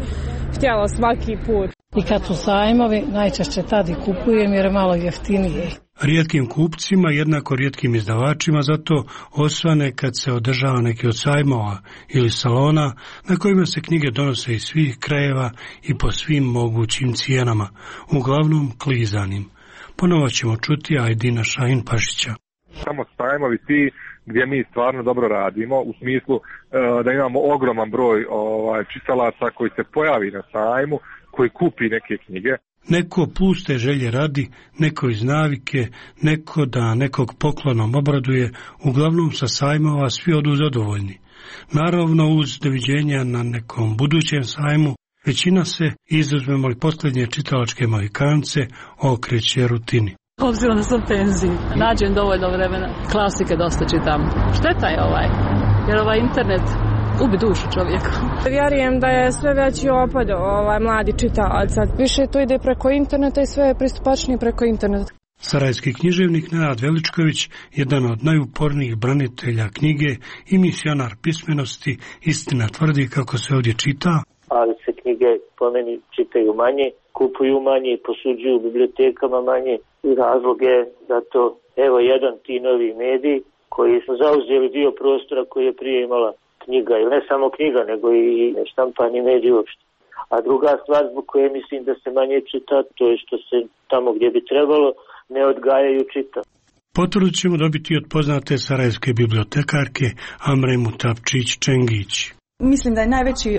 Speaker 15: htjela svaki put.
Speaker 17: I kad su sajmovi, najčešće tad i kupujem jer je malo jeftinije.
Speaker 14: Rijetkim kupcima, jednako rijetkim izdavačima zato osvane kad se održava neki od sajmova ili salona na kojima se knjige donose iz svih krajeva i po svim mogućim cijenama, uglavnom klizanim. Ponovo ćemo čuti Ajdina Šahin-Pašića.
Speaker 2: Samo sajmovi ti gdje mi stvarno dobro radimo, u smislu da imamo ogroman broj čitalaca koji se pojavi na sajmu, koji kupi neke knjige.
Speaker 14: Neko puste želje radi, neko iz navike, neko da nekog poklonom obraduje, uglavnom sa sajmova svi odu zadovoljni. Naravno, uz doviđenja na nekom budućem sajmu, većina se, izuzmemo li posljednje čitalačke Mohikance, okreće rutini.
Speaker 17: Obzirom da sam penziji, nađem dovoljno vremena. Klasike dosta čitam. Šteta je jer internet ubi dušu čovjeku.
Speaker 15: Vjerujem da je sve veći opad mladi čitalaca. Više to ide preko interneta i sve je pristupačnije preko interneta.
Speaker 14: Sarajevski književnik Nenad Veličković, jedan od najupornijih branitelja knjige i misionar pismenosti, istina tvrdi kako se ovdje čita.
Speaker 18: Ali se knjige po meni čitaju manje, kupuju manje, posuđuju u bibliotekama manje i razlog je da to, jedan ti novi mediji koji su zauzeli dio prostora koji je prije imala knjiga, ili ne samo knjiga, nego i štampani mediji uopšte. A druga stvar zbog koje mislim da se manje čita, to je što se tamo gdje bi trebalo ne odgajaju čita.
Speaker 14: Potvrdu ćemo dobiti od poznate sarajevske bibliotekarke Amre Mutapčić-Čengić.
Speaker 20: Mislim da je najveći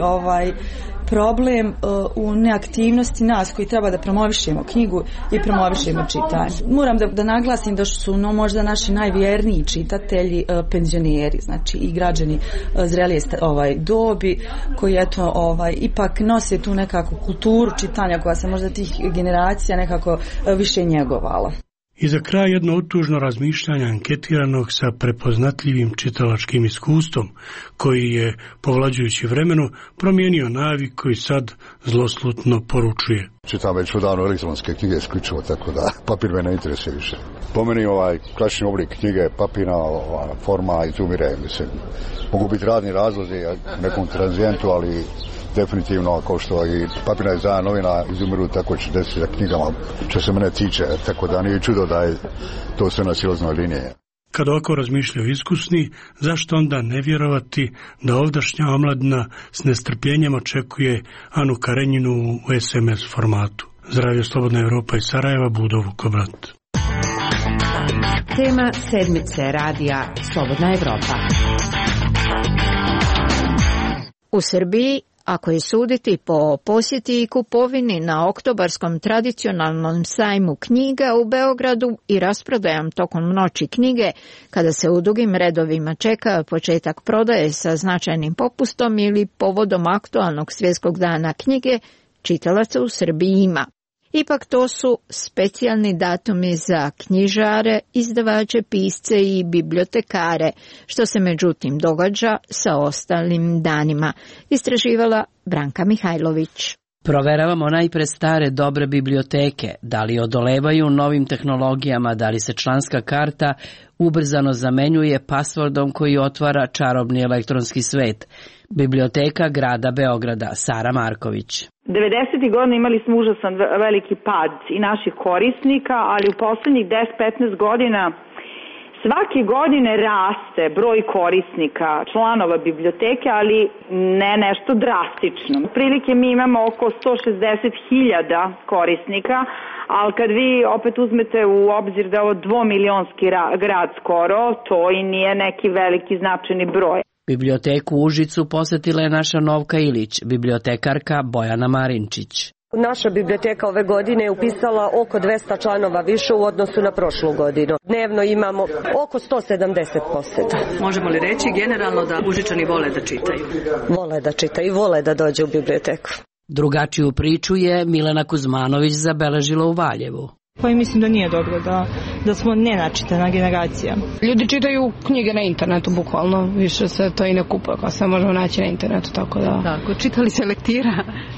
Speaker 20: problem u neaktivnosti nas koji treba da promovišemo knjigu i promovišemo čitanje. Moram da naglasim da su možda naši najvjerniji čitatelji penzioneri, znači i građani zrelije dobi koji ipak nose tu nekakvu kulturu čitanja koja se možda tih generacija nekako više njegovala.
Speaker 14: I za kraj jedno otužno razmišljanje anketiranog sa prepoznatljivim čitalačkim iskustvom, koji je, povlađujući vremenu, promijenio navik koji sad zloslutno poručuje.
Speaker 21: Čitam već odavno elektronske knjige isključivo, tako da papir me ne interesuje više. Po meni klasični oblik knjige, papirna forma izumire, mislim. Mogu biti radni razlozi nekom tranzijentu, ali definitivno, kao što i papirna izdanja novina izumiru, tako će desiti za knjigama, što se mene tiče, tako da nije čudo da je to sve na silaznoj liniji.
Speaker 14: Kad ovako razmišljaju iskusni, zašto onda ne vjerovati da ovdašnja omladina s nestrpljenjem očekuje Anu Karenjinu u SMS formatu? Zdravlje, Slobodna Evropa iz Sarajeva, Budo Vukobrad.
Speaker 8: Tema sedmice radija Slobodna Evropa.
Speaker 13: U Srbiji, ako je suditi po posjeti i kupovini na oktobarskom tradicionalnom sajmu knjiga u Beogradu i rasprodajom tokom noći knjige, kada se u dugim redovima čeka početak prodaje sa značajnim popustom ili povodom aktualnog svjetskog dana knjige, čitalaca u Srbiji ima. Ipak to su specijalni datumi za knjižare, izdavače, pisce i bibliotekare, što se međutim događa sa ostalim danima, istraživala Branka Mihajlović.
Speaker 27: Proveravamo najpre stare dobre biblioteke, da li odolevaju novim tehnologijama, da li se članska karta ubrzano zamenjuje passwordom koji otvara čarobni elektronski svet. Biblioteka grada Beograda, Sara Marković.
Speaker 28: 90. godina imali smo užasan veliki pad i naših korisnika, ali u poslednjih 10-15 godina svake godine raste broj korisnika, članova biblioteke, ali ne nešto drastično. Prilike mi imamo oko 160.000 korisnika, ali kad vi opet uzmete u obzir da je ovo 2-milionski grad skoro, to i nije neki veliki značajni broj.
Speaker 27: Biblioteku u Užicu posjetila je naša Novka Ilić, bibliotekarka Bojana Marinčić.
Speaker 3: Naša biblioteka ove godine je upisala oko 200 članova više u odnosu na prošlu godinu. Dnevno imamo oko 170 poseta.
Speaker 5: Možemo li reći generalno da Užičani vole da čitaju?
Speaker 3: Vole da čitaju i vole da dođe u biblioteku.
Speaker 27: Drugačiju priču je Milena Kuzmanović zabeležila u Valjevu.
Speaker 6: Pa i mislim da nije dobro da smo nenačitana generacija.
Speaker 7: Ljudi čitaju knjige na internetu, bukvalno. Više se to i ne kupuje, kao sve možemo naći na internetu, tako da...
Speaker 5: Tako, čitali se lektira?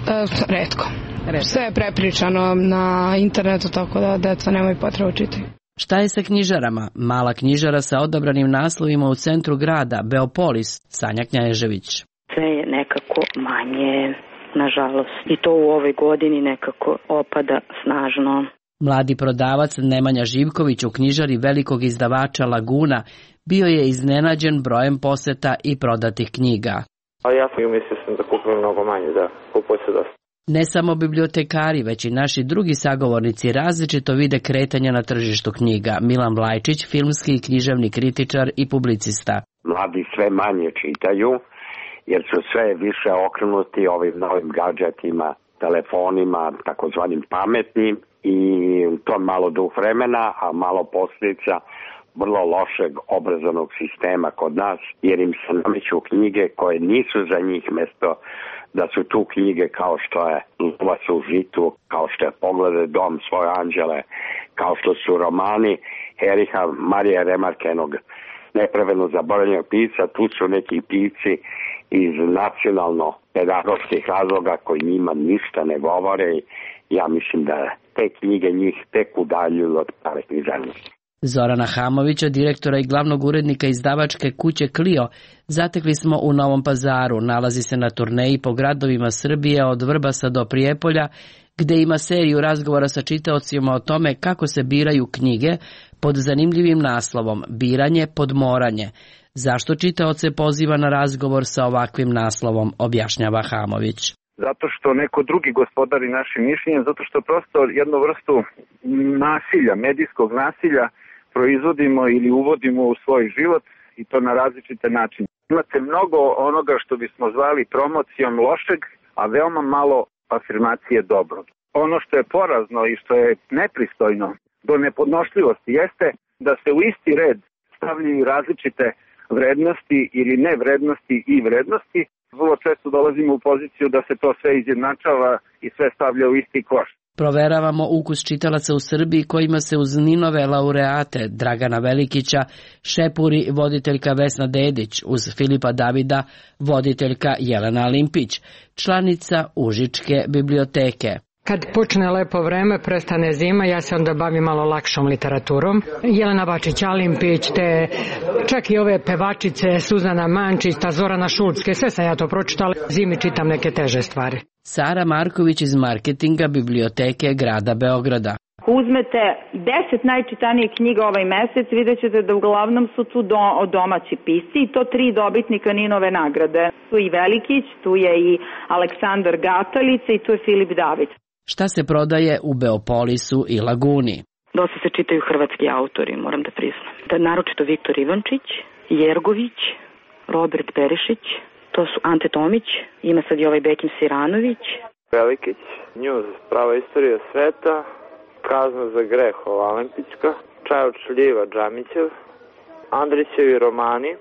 Speaker 7: Retko. Sve je prepričano na internetu, tako da deca nemaju potrebu čitaju.
Speaker 27: Šta je sa knjižarama? Mala knjižara sa odabranim naslovima u centru grada, Beopolis, Sanja Knjažević.
Speaker 23: Sve je nekako manje, nažalost. I to u ovoj godini nekako opada snažno.
Speaker 27: Mladi prodavac Nemanja Živković u knjižari velikog izdavača Laguna bio je iznenađen brojem poseta i prodatih knjiga.
Speaker 24: A ja mislio sam da kupim mnogo manje, da kupuje se dosta.
Speaker 27: Ne samo bibliotekari, već i naši drugi sagovornici različito vide kretanja na tržištu knjiga. Milan Vlajčić, filmski i književni kritičar i publicista.
Speaker 25: Mladi sve manje čitaju, jer su sve više okrenuti ovim novim gadžetima, telefonima, takozvanim pametnim, i to malo duh vremena, a malo posljedica vrlo lošeg obrazovnog sistema kod nas, jer im se nameću knjige koje nisu za njih mesto, da su tu knjige kao što je Lovac u žitu, kao što je Pogledaj dom, Svoje anđele, kao što su romani Eriha Marija Remarkenog, nepravedno zaboravljenog pisca. Tu su neki pisci iz nacionalno-pedagoških razloga koji njima ništa ne govore. Ja mislim da te knjige njih tek udaljuju od prave književnosti.
Speaker 27: Zorana Hamovića, direktora i glavnog urednika izdavačke kuće Clio, zatekli smo u Novom Pazaru. Nalazi se na turneji po gradovima Srbije od Vrbasa do Prijepolja, gde ima seriju razgovora sa čitaocima o tome kako se biraju knjige pod zanimljivim naslovom Biranje pod moranje. Zašto čitaoce poziva na razgovor sa ovakvim naslovom, objašnjava Hamović.
Speaker 26: Zato što neko drugi gospodari našim mišljenjem, zato što prosto jednu vrstu nasilja, medijskog nasilja proizvodimo ili uvodimo u svoj život, i to na različite načine. Imate mnogo onoga što bismo zvali promocijom lošeg, a veoma malo afirmacije dobrog. Ono što je porazno i što je nepristojno do nepodnošljivosti jeste da se u isti red stavljaju različite vrednosti ili nevrednosti i vrednosti. Vrlo često dolazimo u poziciju da se to sve izjednačava i sve stavlja u isti koš.
Speaker 27: Proveravamo ukus čitalaca u Srbiji kojima se uz Ninove laureate Dragana Velikića šepuri voditeljka Vesna Dedić, uz Filipa Davida voditeljka Jelena Limpić, članica Užičke biblioteke.
Speaker 7: Kad počne lepo vreme, prestane zima, ja se onda bavim malo lakšom literaturom. Jelena Bačić-Alimpić, te čak i ove pevačice, Suzana Mančić, ta Zorana Šulske, sve sam ja to pročitala. Zimi čitam neke teže stvari.
Speaker 27: Sara Marković iz marketinga biblioteke grada Beograda.
Speaker 28: Ako uzmete 10 najčitanijih knjiga ovaj mesec, vidjet ćete da uglavnom su tu domaći pisci, i to 3 dobitnika Ninove nagrade. Tu je i Velikić, tu je i Aleksandar Gatalica i tu je Filip David.
Speaker 27: Šta se prodaje u Beopolisu i Laguni?
Speaker 23: Dosta se čitaju hrvatski autori, moram da priznam. Naročito Viktor Ivančić, Jergović, Robert Berišić, to su Ante Tomić, ima sad i ovaj Bekim Siranović.
Speaker 24: Velikić, Njuz, Prava istorija sveta, Kazna za greh Ovalempićka, Čaj od šljiva Džamićev, Andrićevi romani,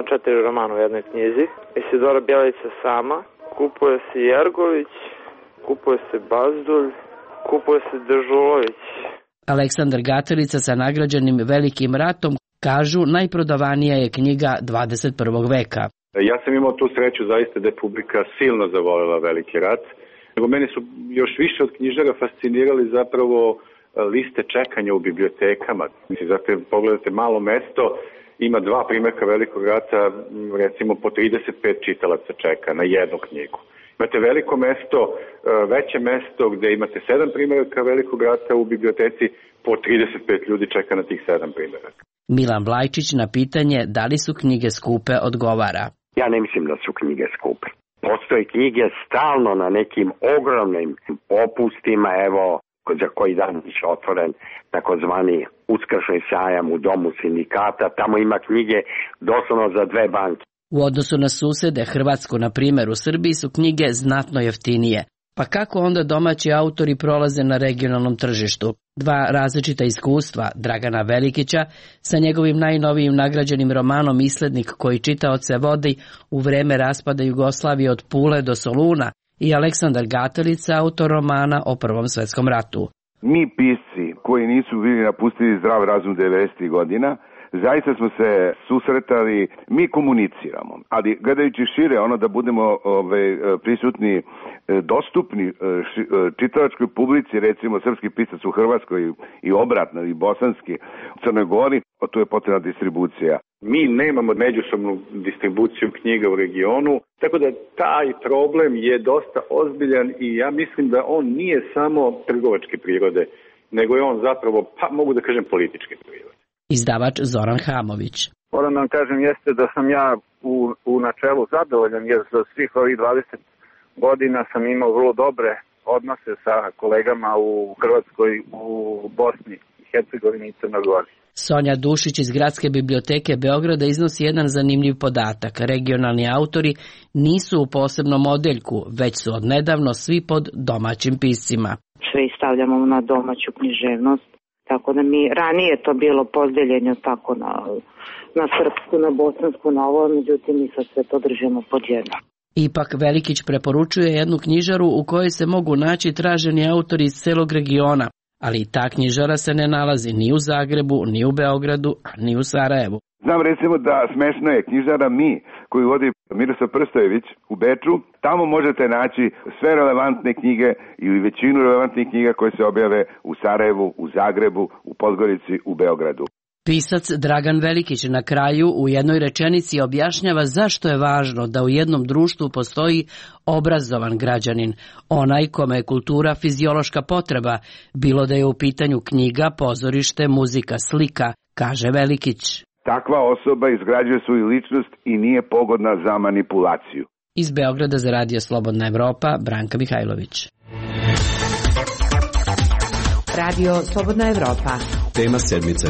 Speaker 24: 4 romana u jednoj knjizi, Isidora Bjelica sama, kupuje se Jergović, kupuje se Bazdulj, kupuje se Dežulović.
Speaker 27: Aleksandar Gatelica sa nagrađenim Velikim ratom kažu najprodavanija je knjiga 21. veka.
Speaker 9: Ja sam imao tu sreću zaista da je publika silno zavoljela Veliki rat. Nego mene su još više od knjižara fascinirali zapravo liste čekanja u bibliotekama. Zato pogledate Malo mesto, ima 2 primjerka Velikog rata, recimo po 35 čitalaca čeka na jednu knjigu. Imate Veliko mesto, veće mesto gdje imate 7 primjeraka Velikog rata u biblioteci, po 35 ljudi čeka na tih 7 primjeraka.
Speaker 27: Milan Vlajčić na pitanje da li su knjige skupe odgovara.
Speaker 25: Ja ne mislim da su knjige skupe. Postoje knjige stalno na nekim ogromnim popustima, evo, za koji dan je otvoren takozvani uskršnji sajam u domu sindikata, tamo ima knjige doslovno za 2 banke.
Speaker 27: U odnosu na susede Hrvatsku, na primjer, u Srbiji su knjige znatno jeftinije. Pa kako onda domaći autori prolaze na regionalnom tržištu? Dva različita iskustva Dragana Velikića sa njegovim najnovijim nagrađenim romanom Islednik koji čitaoce vodi u vreme raspada Jugoslavije od Pule do Soluna i Aleksandar Gatelica, autor romana o Prvom svetskom ratu.
Speaker 1: Mi pisci koji nisu bili napustili zdrav razum 90. godina, zaista smo se susretali, mi komuniciramo, ali gledajući šire, da budemo prisutni, dostupni čitalačkoj publici, recimo srpski pisac u Hrvatskoj i obratno, i bosanski u Crnoj Gori, tu je potrebna distribucija.
Speaker 4: Mi nemamo međusobnu distribuciju knjiga u regionu, tako da taj problem je dosta ozbiljan i ja mislim da on nije samo trgovačke prirode, nego je on zapravo, mogu da kažem, političke prirode.
Speaker 27: Izdavač Zoran Hamović.
Speaker 26: Moram da vam kažem jeste da sam ja u načelu zadovoljan, jer za svih ovih 20 godina sam imao vrlo dobre odnose sa kolegama u Hrvatskoj, u Bosni i Hercegovini i Crnoj Gori.
Speaker 27: Sonja Dušić iz Gradske biblioteke Beograda iznosi jedan zanimljiv podatak. Regionalni autori nisu u posebnom odeljku, već su odnedavno svi pod domaćim piscima.
Speaker 10: Sve stavljamo na domaću književnost, tako da mi ranije to bilo podeljenje tako na srpsku, na bosansku, na ovo, međutim mi sad sve to držimo pod jedno.
Speaker 27: Ipak Velikić preporučuje jednu knjižaru u kojoj se mogu naći traženi autori iz celog regiona, ali i ta knjižara se ne nalazi ni u Zagrebu, ni u Beogradu, a ni u Sarajevu.
Speaker 1: Znam recimo da smešno je knjižara Mi, koju vodi Miroslav Prstojević u Beču. Tamo možete naći sve relevantne knjige ili većinu relevantnih knjiga koje se objave u Sarajevu, u Zagrebu, u Podgorici, u Beogradu.
Speaker 27: Pisac Dragan Velikić na kraju u jednoj rečenici objašnjava zašto je važno da u jednom društvu postoji obrazovan građanin, onaj kome je kultura fiziološka potreba, bilo da je u pitanju knjiga, pozorište, muzika, slika, kaže Velikić.
Speaker 1: Takva osoba izgrađuje svoju ličnost i nije pogodna za manipulaciju.
Speaker 27: Iz Beograda za Radio Slobodna Evropa, Branka Mihajlović.
Speaker 8: Radio Slobodna Evropa.
Speaker 11: Tema sedmice.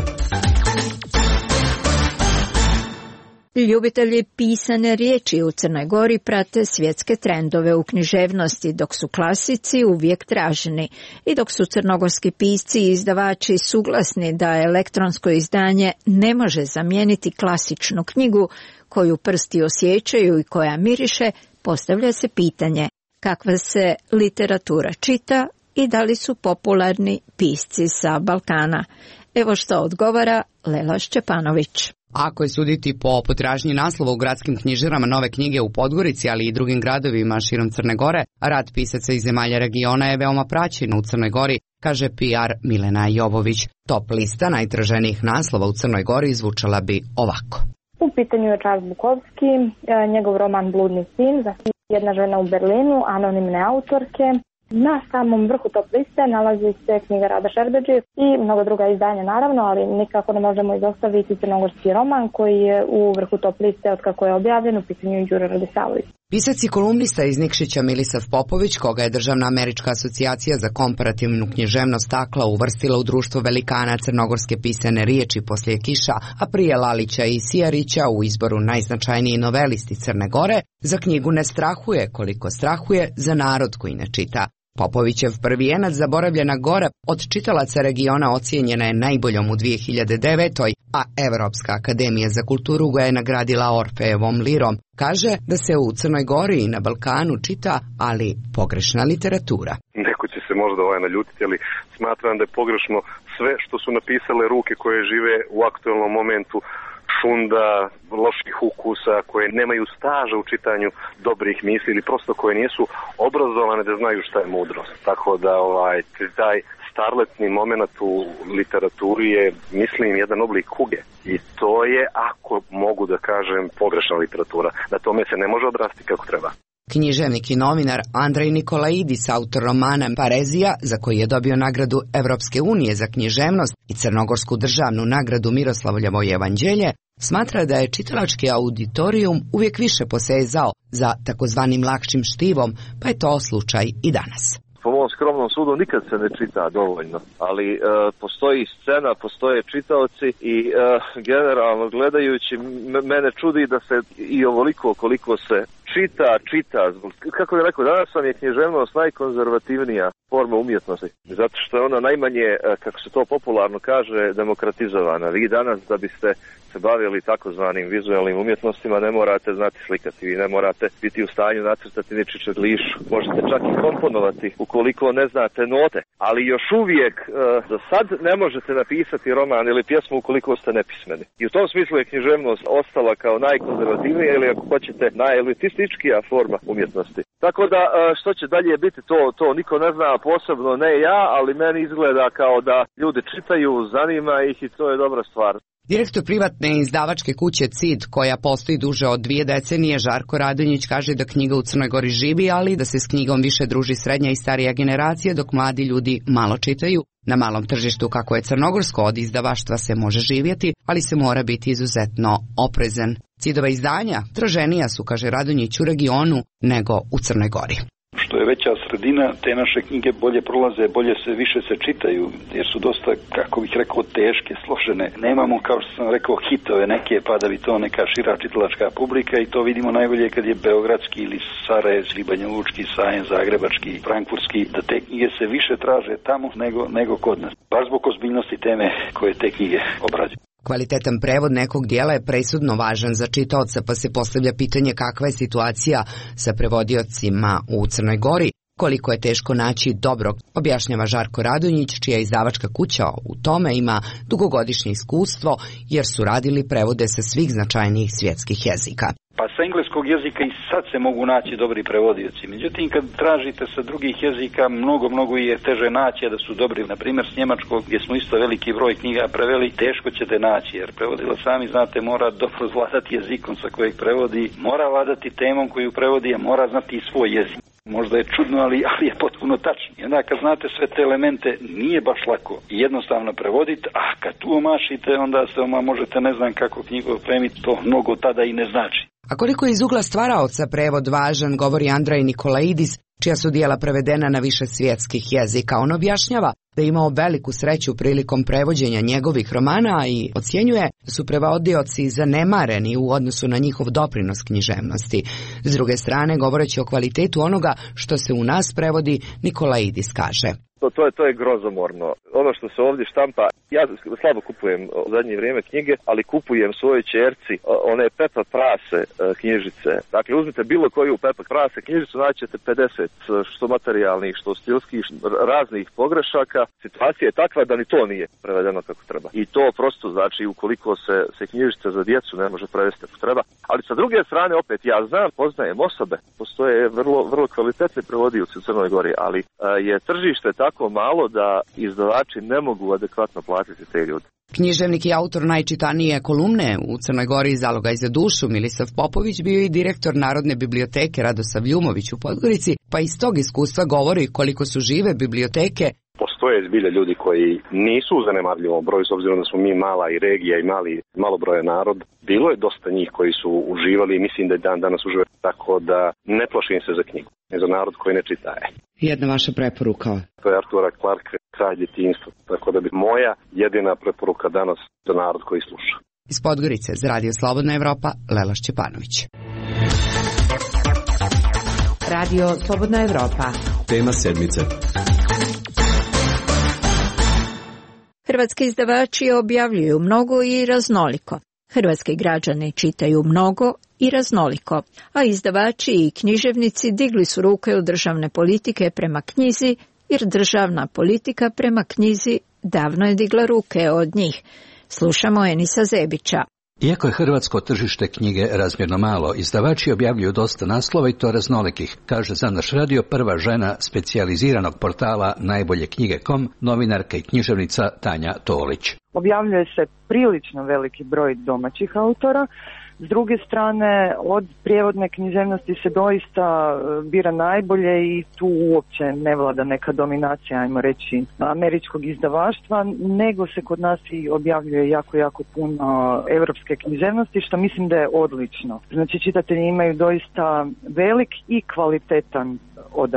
Speaker 13: Ljubitelji pisane riječi u Crnoj Gori prate svjetske trendove u književnosti, dok su klasici uvijek traženi i dok su crnogorski pisci i izdavači suglasni da elektronsko izdanje ne može zamijeniti klasičnu knjigu koju prsti osjećaju i koja miriše, postavlja se pitanje kakva se literatura čita i da li su popularni pisci sa Balkana. Evo što odgovara Lela Šćepanović.
Speaker 12: Ako je suditi po potražnji naslova u gradskim knjižarama nove knjige u Podgorici, ali i drugim gradovima širom Crne Gore, rad pisaca iz zemalja regiona je veoma praćen u Crnoj Gori, kaže PR Milena Jovović. Top lista najtraženijih naslova u Crnoj Gori zvučala bi ovako.
Speaker 16: U pitanju je Charles Bukowski, njegov roman Bludni sin, zatim Jedna žena u Berlinu, anonimne autorke. Na samom vrhu top liste nalazi se knjiga Rada Šerbedžije i mnogo druga izdanja naravno, ali nikako ne možemo izostaviti crnogorski roman koji je u vrhu top liste od kako je objavljen, u pitanju Đura Radisavljević.
Speaker 12: Pisac i kolumnista iz Nikšića Milisav Popović, koga je Državna američka asocijacija za komparativnu književnost Takla uvrstila u društvo velikana crnogorske pisane riječi poslije Kiša, a prije Lalića i Sijarića u izboru najznačajniji novelisti Crne Gore, za knjigu ne strahuje koliko strahuje za narod koji ne čita. Popovićev prvi jenac Zaboravljena gora od čitalaca regiona ocijenjena je najboljom u 2009. a Evropska akademija za kulturu ga je nagradila Orfejevom lirom. Kaže da se u Crnoj Gori i na Balkanu čita, ali pogrešna literatura.
Speaker 2: Neko će se možda naljutiti, ali smatram da je pogrešno sve što su napisale ruke koje žive u aktualnom momentu, šunda, loših ukusa, koje nemaju staža u čitanju dobrih misli ili prosto koje nisu obrazovane da znaju šta je mudrost. Tako da taj starletni moment u literaturi je, mislim, jedan oblik kuge. I to je, ako mogu da kažem, pogrešna literatura. Na tome se ne može odrasti kako treba.
Speaker 12: Književnik i novinar Andrej Nikolaidis, autor romana Parezija, za koji je dobio nagradu Evropske unije za književnost i Crnogorsku državnu nagradu Miroslavljevo evanđelje, smatra da je čitalački auditorijum uvijek više posezao za takozvanim lakšim štivom, pa je to slučaj i danas.
Speaker 19: Po mom skromnom sudu nikad se ne čita dovoljno, ali postoji scena, postoje čitaoci i generalno gledajući mene čudi da se i ovoliko koliko se čita. Kako bih rekao, danas vam je književnost najkonzervativnija forma umjetnosti. Zato što je ona najmanje, kako se to popularno kaže, demokratizovana. Vi danas da biste se bavili takozvanim vizualnim umjetnostima ne morate znati slikati, vi ne morate biti u stanju nacrtati niči čeglišu. Možete čak i komponovati ukoliko ne znate note, ali još uvijek za sad ne možete napisati roman ili pjesmu ukoliko ste nepismeni. I u tom smislu je književnost ostala kao najkonzervativnija ili ako hoćete najelitističkija forma umjetnosti. Tako da što će dalje biti to niko ne zna, posebno ne ja, ali meni izgleda kao da ljudi čitaju, zanima ih i to je dobra stvar.
Speaker 12: Direktor privatne izdavačke kuće CID, koja postoji duže od 2 decenije, Žarko Radonjić, kaže da knjiga u Crnoj Gori živi, ali da se s knjigom više druži srednja i starija generacija, dok mladi ljudi malo čitaju. Na malom tržištu kako je crnogorsko od izdavaštva se može živjeti, ali se mora biti izuzetno oprezan. CID-ova izdanja traženija su, kaže Radonjić, u regionu nego u Crnoj Gori.
Speaker 11: Što je veća sredina, te naše knjige bolje prolaze, više se čitaju, jer su dosta, kako bih rekao, teške, složene. Nemamo, kao što sam rekao, hitove neke, pa da bi to neka šira čitalačka publika, i to vidimo najbolje kad je beogradski ili sarajevski, banjalučki, sajem, zagrebački, frankfurtski, da te knjige se više traže tamo nego kod nas. Baš zbog ozbiljnosti teme koje te knjige obrađuju.
Speaker 12: Kvalitetan prevod nekog dijela je presudno važan za čitaoca, pa se postavlja pitanje kakva je situacija sa prevodiocima u Crnoj Gori, koliko je teško naći dobrog, objašnjava Žarko Radonjić, čija izdavačka kuća u tome ima dugogodišnje iskustvo, jer su radili prevode sa svih značajnijih svjetskih jezika.
Speaker 11: Pa sa engleskog jezika i sad se mogu naći dobri prevodioci. Međutim, kad tražite sa drugih jezika, mnogo je teže naći, a da su dobri. Na primjer, s njemačkog, gdje smo isto veliki broj knjiga preveli, teško ćete naći, jer prevodilac, sami znate, mora dobro vladati jezikom sa kojeg prevodi, mora vladati temom koju prevodi, a mora znati i svoj jezik. Možda je čudno, ali je potpuno tačno. I onda kad znate sve te elemente, nije baš lako i jednostavno prevoditi, a kad tu omašite, onda se možete ne znam kako knjigu opremiti, to mnogo tada i ne znači.
Speaker 12: A koliko je iz ugla stvaraoca prevod važan, govori Andraj Nikolaidis, čija su dijela prevedena na više svjetskih jezika. On objašnjava da je imao veliku sreću prilikom prevođenja njegovih romana i ocjenjuje da su prevodioci zanemareni u odnosu na njihov doprinos književnosti. S druge strane, govoreći o kvalitetu onoga što se u nas prevodi, Nikolaidis kaže:
Speaker 19: To je grozomorno. Ono što se ovdje štampa, ja slabo kupujem u zadnje vrijeme knjige, ali kupujem svojoj ćerci one Pepa Prase knjižice. Dakle, uzmite bilo koju Pepa Prase knjižicu, naćete 50, što materijalnih, što stilskih, raznih pogrešaka. Situacija je takva da ni to nije prevedeno kako treba. I to prosto znači, ukoliko se knjižica za djecu ne može prevesti kako treba. Ali sa druge strane, opet, ja poznajem osobe, postoje vrlo kvalitetni prevodioci u Crnoj Gori, ali je tržište tako malo da izdavači ne mogu adekvatno platiti te ljude.
Speaker 12: Književnik i autor najčitanije kolumne u Crnoj Gori Zalogaj za dušu Milisav Popović bio i direktor Narodne biblioteke Radosav Ljumović u Podgorici, pa iz tog iskustva govori koliko su žive biblioteke.
Speaker 14: Postoje zbilja ljudi koji nisu u zanemarljivom broju, s obzirom da smo mi mala i regija i malobrojan narod. Bilo je dosta njih koji su uživali i mislim da dan danas uživaju, tako da ne plašim se za knjigu, ne za narod koji ne čita.
Speaker 12: Jedna vaša preporuka?
Speaker 14: To je Artura Clarke, Kralj djetinjstva, tako da bi moja jedina preporuka danas za narod koji sluša.
Speaker 12: Iz Podgorice za Radio Slobodna Evropa, Lela Šćepanović.
Speaker 15: Radio Slobodna Evropa.
Speaker 17: Tema sedmice.
Speaker 13: Hrvatski izdavači objavljuju mnogo i raznoliko. Hrvatski građani čitaju mnogo i raznoliko, a izdavači i književnici digli su ruke od državne politike prema knjizi, jer državna politika prema knjizi davno je digla ruke od njih. Slušamo Enisa Zebića.
Speaker 18: Iako je hrvatsko tržište knjige razmjerno malo, izdavači objavljuju dosta naslova i to raznolikih, kaže za naš radio prva žena specijaliziranog portala Najbolje knjige.com, novinarka i književnica Tanja Tolić.
Speaker 20: Objavljuje se prilično veliki broj domaćih autora. S druge strane, od prijevodne književnosti se doista bira najbolje i tu uopće ne vlada neka dominacija, ajmo reći, američkog izdavaštva, nego se kod nas i objavljuje jako puno europske književnosti, što mislim da je odlično. Znači, čitatelji imaju doista velik i kvalitetan odabir.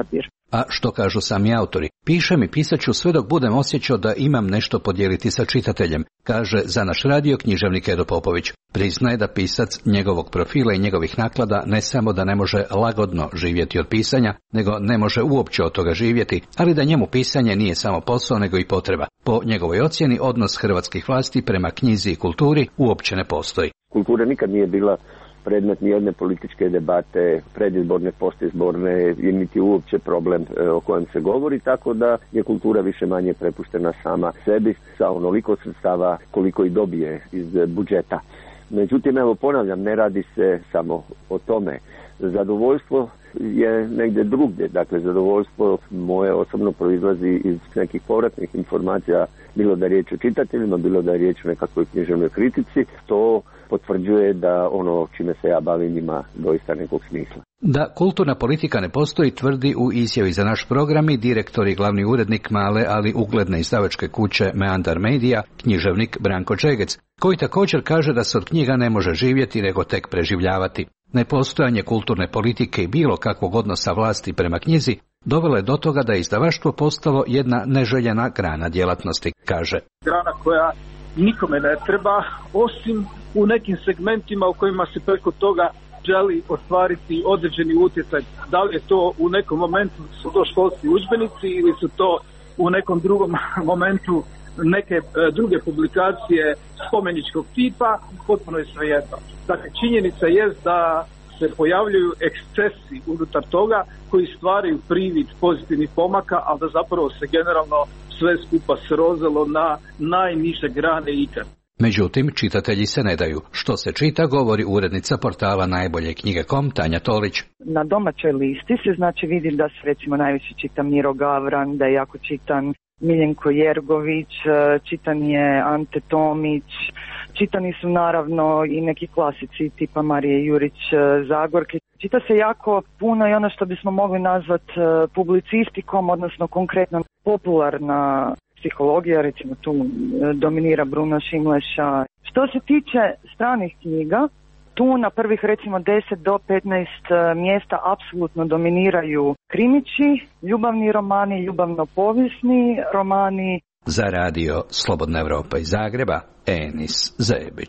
Speaker 18: A što kažu sami autori? Pišem i pisat ću sve dok budem osjećao da imam nešto podijeliti sa čitateljem, kaže za naš radio književnik Edo Popović. Priznaje da pisac njegovog profila i njegovih naklada ne samo da ne može lagodno živjeti od pisanja, nego ne može uopće od toga živjeti, ali da njemu pisanje nije samo posao nego i potreba. Po njegovoj ocjeni, odnos hrvatskih vlasti prema knjizi i kulturi uopće ne postoji.
Speaker 3: Kultura nikad nije bila predmet nijedne političke debate, predizborne, postizborne, niti uopće problem o kojem se govori, tako da je kultura više manje prepuštena sama sebi sa onoliko sredstava koliko i dobije iz budžeta. Međutim, evo ponavljam, ne radi se samo o tome. Zadovoljstvo je negdje drugdje, dakle zadovoljstvo moje osobno proizlazi iz nekih povratnih informacija, bilo da je riječ o čitateljima, bilo da je riječ o nekakvoj književnoj kritici, to potvrđuje da ono čime se ja bavim ima doista nekog smisla.
Speaker 18: Da kulturna politika ne postoji, tvrdi u izjavi za naš program i direktor i glavni urednik male, ali ugledne izdavačke kuće Meandar Media, književnik Branko Čegec, koji također kaže da se od knjiga ne može živjeti nego tek preživljavati. Nepostojanje kulturne politike i bilo kakvog odnosa vlasti prema knjizi dovelo je do toga da je izdavaštvo postalo jedna neželjena grana djelatnosti, kaže.
Speaker 5: Grana koja nikome ne treba, osim u nekim segmentima u kojima se preko toga želi ostvariti određeni utjecaj. Da li je to u nekom momentu su to školski udžbenici ili su to u nekom drugom momentu neke druge publikacije spomeničkog tipa, potpuno je svejedno. Dakle, činjenica je da se pojavljuju ekscesi unutar toga koji stvaraju privid pozitivnih pomaka, ali da zapravo se generalno sve skupa srozalo na najniže grane ikad.
Speaker 18: Međutim, čitatelji se ne daju. Što se čita, govori urednica portala Najbolje knjige.com Tanja Tolić.
Speaker 20: Na domaćoj listi se znači vidi da se recimo najviše čita Miro Gavran, da je jako čitan Miljenko Jergović, čitan je Ante Tomić, čitani su naravno i neki klasici tipa Marije Jurić Zagorke. Čita se jako puno i ono što bismo mogli nazvati publicistikom, odnosno konkretno popularna psihologija, recimo tu dominira Bruno Šimleša. Što se tiče stranih knjiga, tu na prvih recimo 10 do 15 mjesta apsolutno dominiraju krimići, ljubavni romani, ljubavno-povijesni romani.
Speaker 18: Za radio Slobodna Evropa iz Zagreba, Enis Zebić.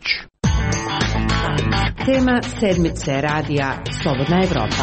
Speaker 15: Tema sedmice radija Slobodna Evropa.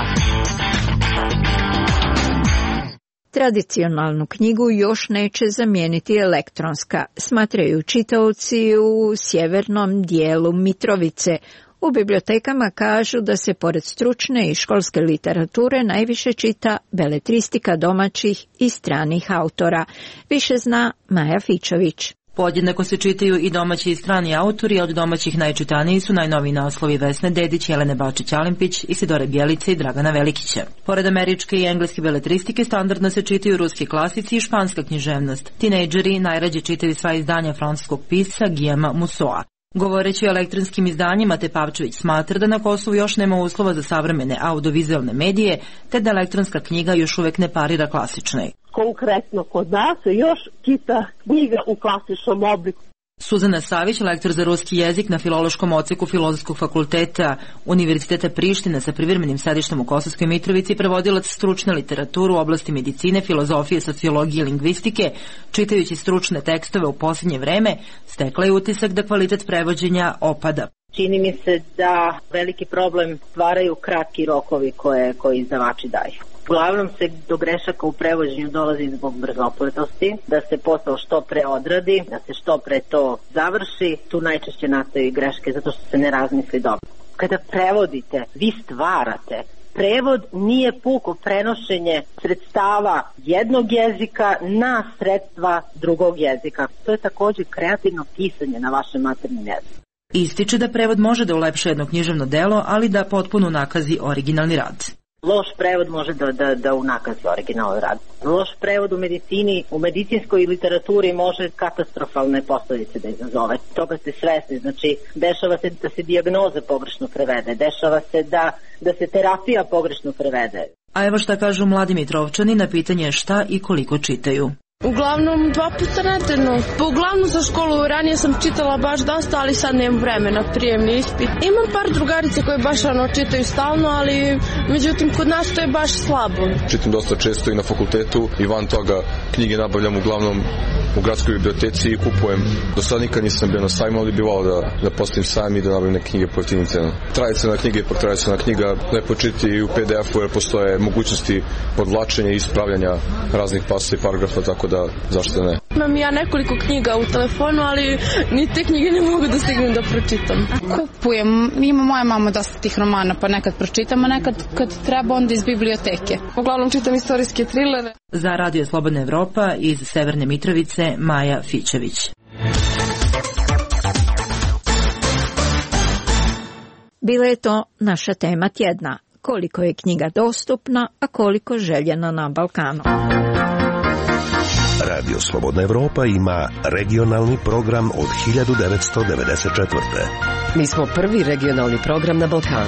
Speaker 13: Tradicionalnu knjigu još neće zamijeniti elektronska, smatraju čitaoci u sjevernom dijelu Mitrovice. U bibliotekama kažu da se pored stručne i školske literature najviše čita beletristika domaćih i stranih autora. Više zna Maja Fičović.
Speaker 6: Podjednako se čitaju i domaći i strani autori, a od domaćih najčitaniji su najnoviji naslovi Vesne Dedić, Jelene Bačić-Alimpić, Isidore Bjelice i Dragana Velikića. Pored američke i engleske beletristike standardno se čitaju ruski klasici i španska književnost. Tinejdžeri najrađe čitaju sva izdanja francuskog pisca Guillauma Mussoa. Govoreći o elektronskim izdanjima, Tepavčević smatra da na Kosovu još nema uslova za savremene audiovizualne medije, te da elektronska knjiga još uvek ne parira klasičnoj.
Speaker 7: Konkretno kod nas se još čita knjiga u klasičnom obliku.
Speaker 6: Suzana Savić, lektor za ruski jezik na Filološkom odseku Filozofskog fakulteta Univerziteta Priština sa privremenim sedištem u Kosovskoj Mitrovici, prevodilac stručne literature u oblasti medicine, filozofije, sociologije i lingvistike, čitajući stručne tekstove u posljednje vreme, stekla je utisak da kvalitet prevođenja opada.
Speaker 7: Čini mi se da veliki problem stvaraju kratki rokovi koje izdavači daju. Uglavnom se do grešaka u prevođenju dolazi zbog brzopletosti, da se posao što pre odradi, da se što pre to završi, tu najčešće nastaju greške zato što se ne razmisli dobro. Kada prevodite, vi stvarate. Prevod nije puko prenošenje sredstava jednog jezika na sredstva drugog jezika. To je također kreativno pisanje na vašem maternjem jeziku.
Speaker 6: Ističe da prevod može da ulepša jedno književno delo, ali da potpuno unakazi originalni rad.
Speaker 7: Loš prevod može da unakazi originalni rad. Loš prevod u medicini, u medicinskoj literaturi može katastrofalne posljedice da izazove. Toga ste svesni, znači dešava se da se dijagnoza pogrešno prevede, dešava se da se terapija pogrešno prevede.
Speaker 6: A evo šta kažu mladi Mitrovčani na pitanje šta i koliko čitaju.
Speaker 9: Uglavnom 2 puta nedeljno. Pa uglavnom za školu ranije sam čitala baš dosta, ali sad nemam vremena, prijemni ispit. Imam par drugarice koje baš čitaju stalno, ali međutim kod nas to je baš slabo.
Speaker 17: Čitam dosta često i na fakultetu i van toga knjige nabavljam uglavnom u gradskoj biblioteci i kupujem. Do sad nikad nisam bio na sajmu, ali bi volao da postavim sajam i da nabavim neke knjige po jeftinim cenama. Tradicionalna knjiga ipak tradicionalna knjiga, lepo čitati i u PDF-u jer postoje mogućnosti podvlačenja i ispravljanja raznih pasa i paragrafa, tako da zašto ne.
Speaker 9: Imam ja nekoliko knjiga u telefonu, ali ni te knjige ne mogu da stignem da pročitam.
Speaker 21: Kupujem, ima moja mama dosta tih romana, pa nekad pročitam, a nekad kad treba onda iz biblioteke.
Speaker 9: Uglavnom čitam istorijske trilere.
Speaker 6: Za Radio Slobodna Evropa iz Severne Mitrovice, Maja Fićević.
Speaker 13: Bila je to naša tema tjedna. Koliko je knjiga dostupna, a koliko željena na Balkanu.
Speaker 22: Radio Slobodna Evropa ima regionalni program od 1994.
Speaker 15: Mi smo prvi regionalni program na Balkanu.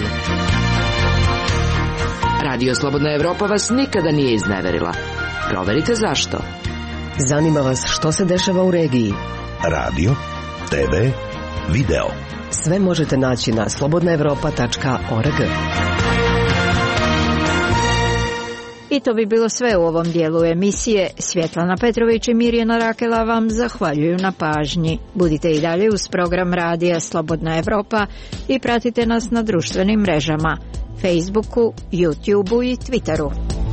Speaker 23: Radio Slobodna Evropa vas nikada nije izneverila. Proverite zašto.
Speaker 15: Zanima vas što se dešava u regiji.
Speaker 22: Radio, TV, video.
Speaker 15: Sve možete naći na slobodnaevropa.org.
Speaker 13: I to bi bilo sve u ovom dijelu emisije. Svjetlana Petrović i Mirjana Rakela vam zahvaljuju na pažnji. Budite i dalje uz program Radija Slobodna Evropa i pratite nas na društvenim mrežama, Facebooku, YouTubeu i Twitteru.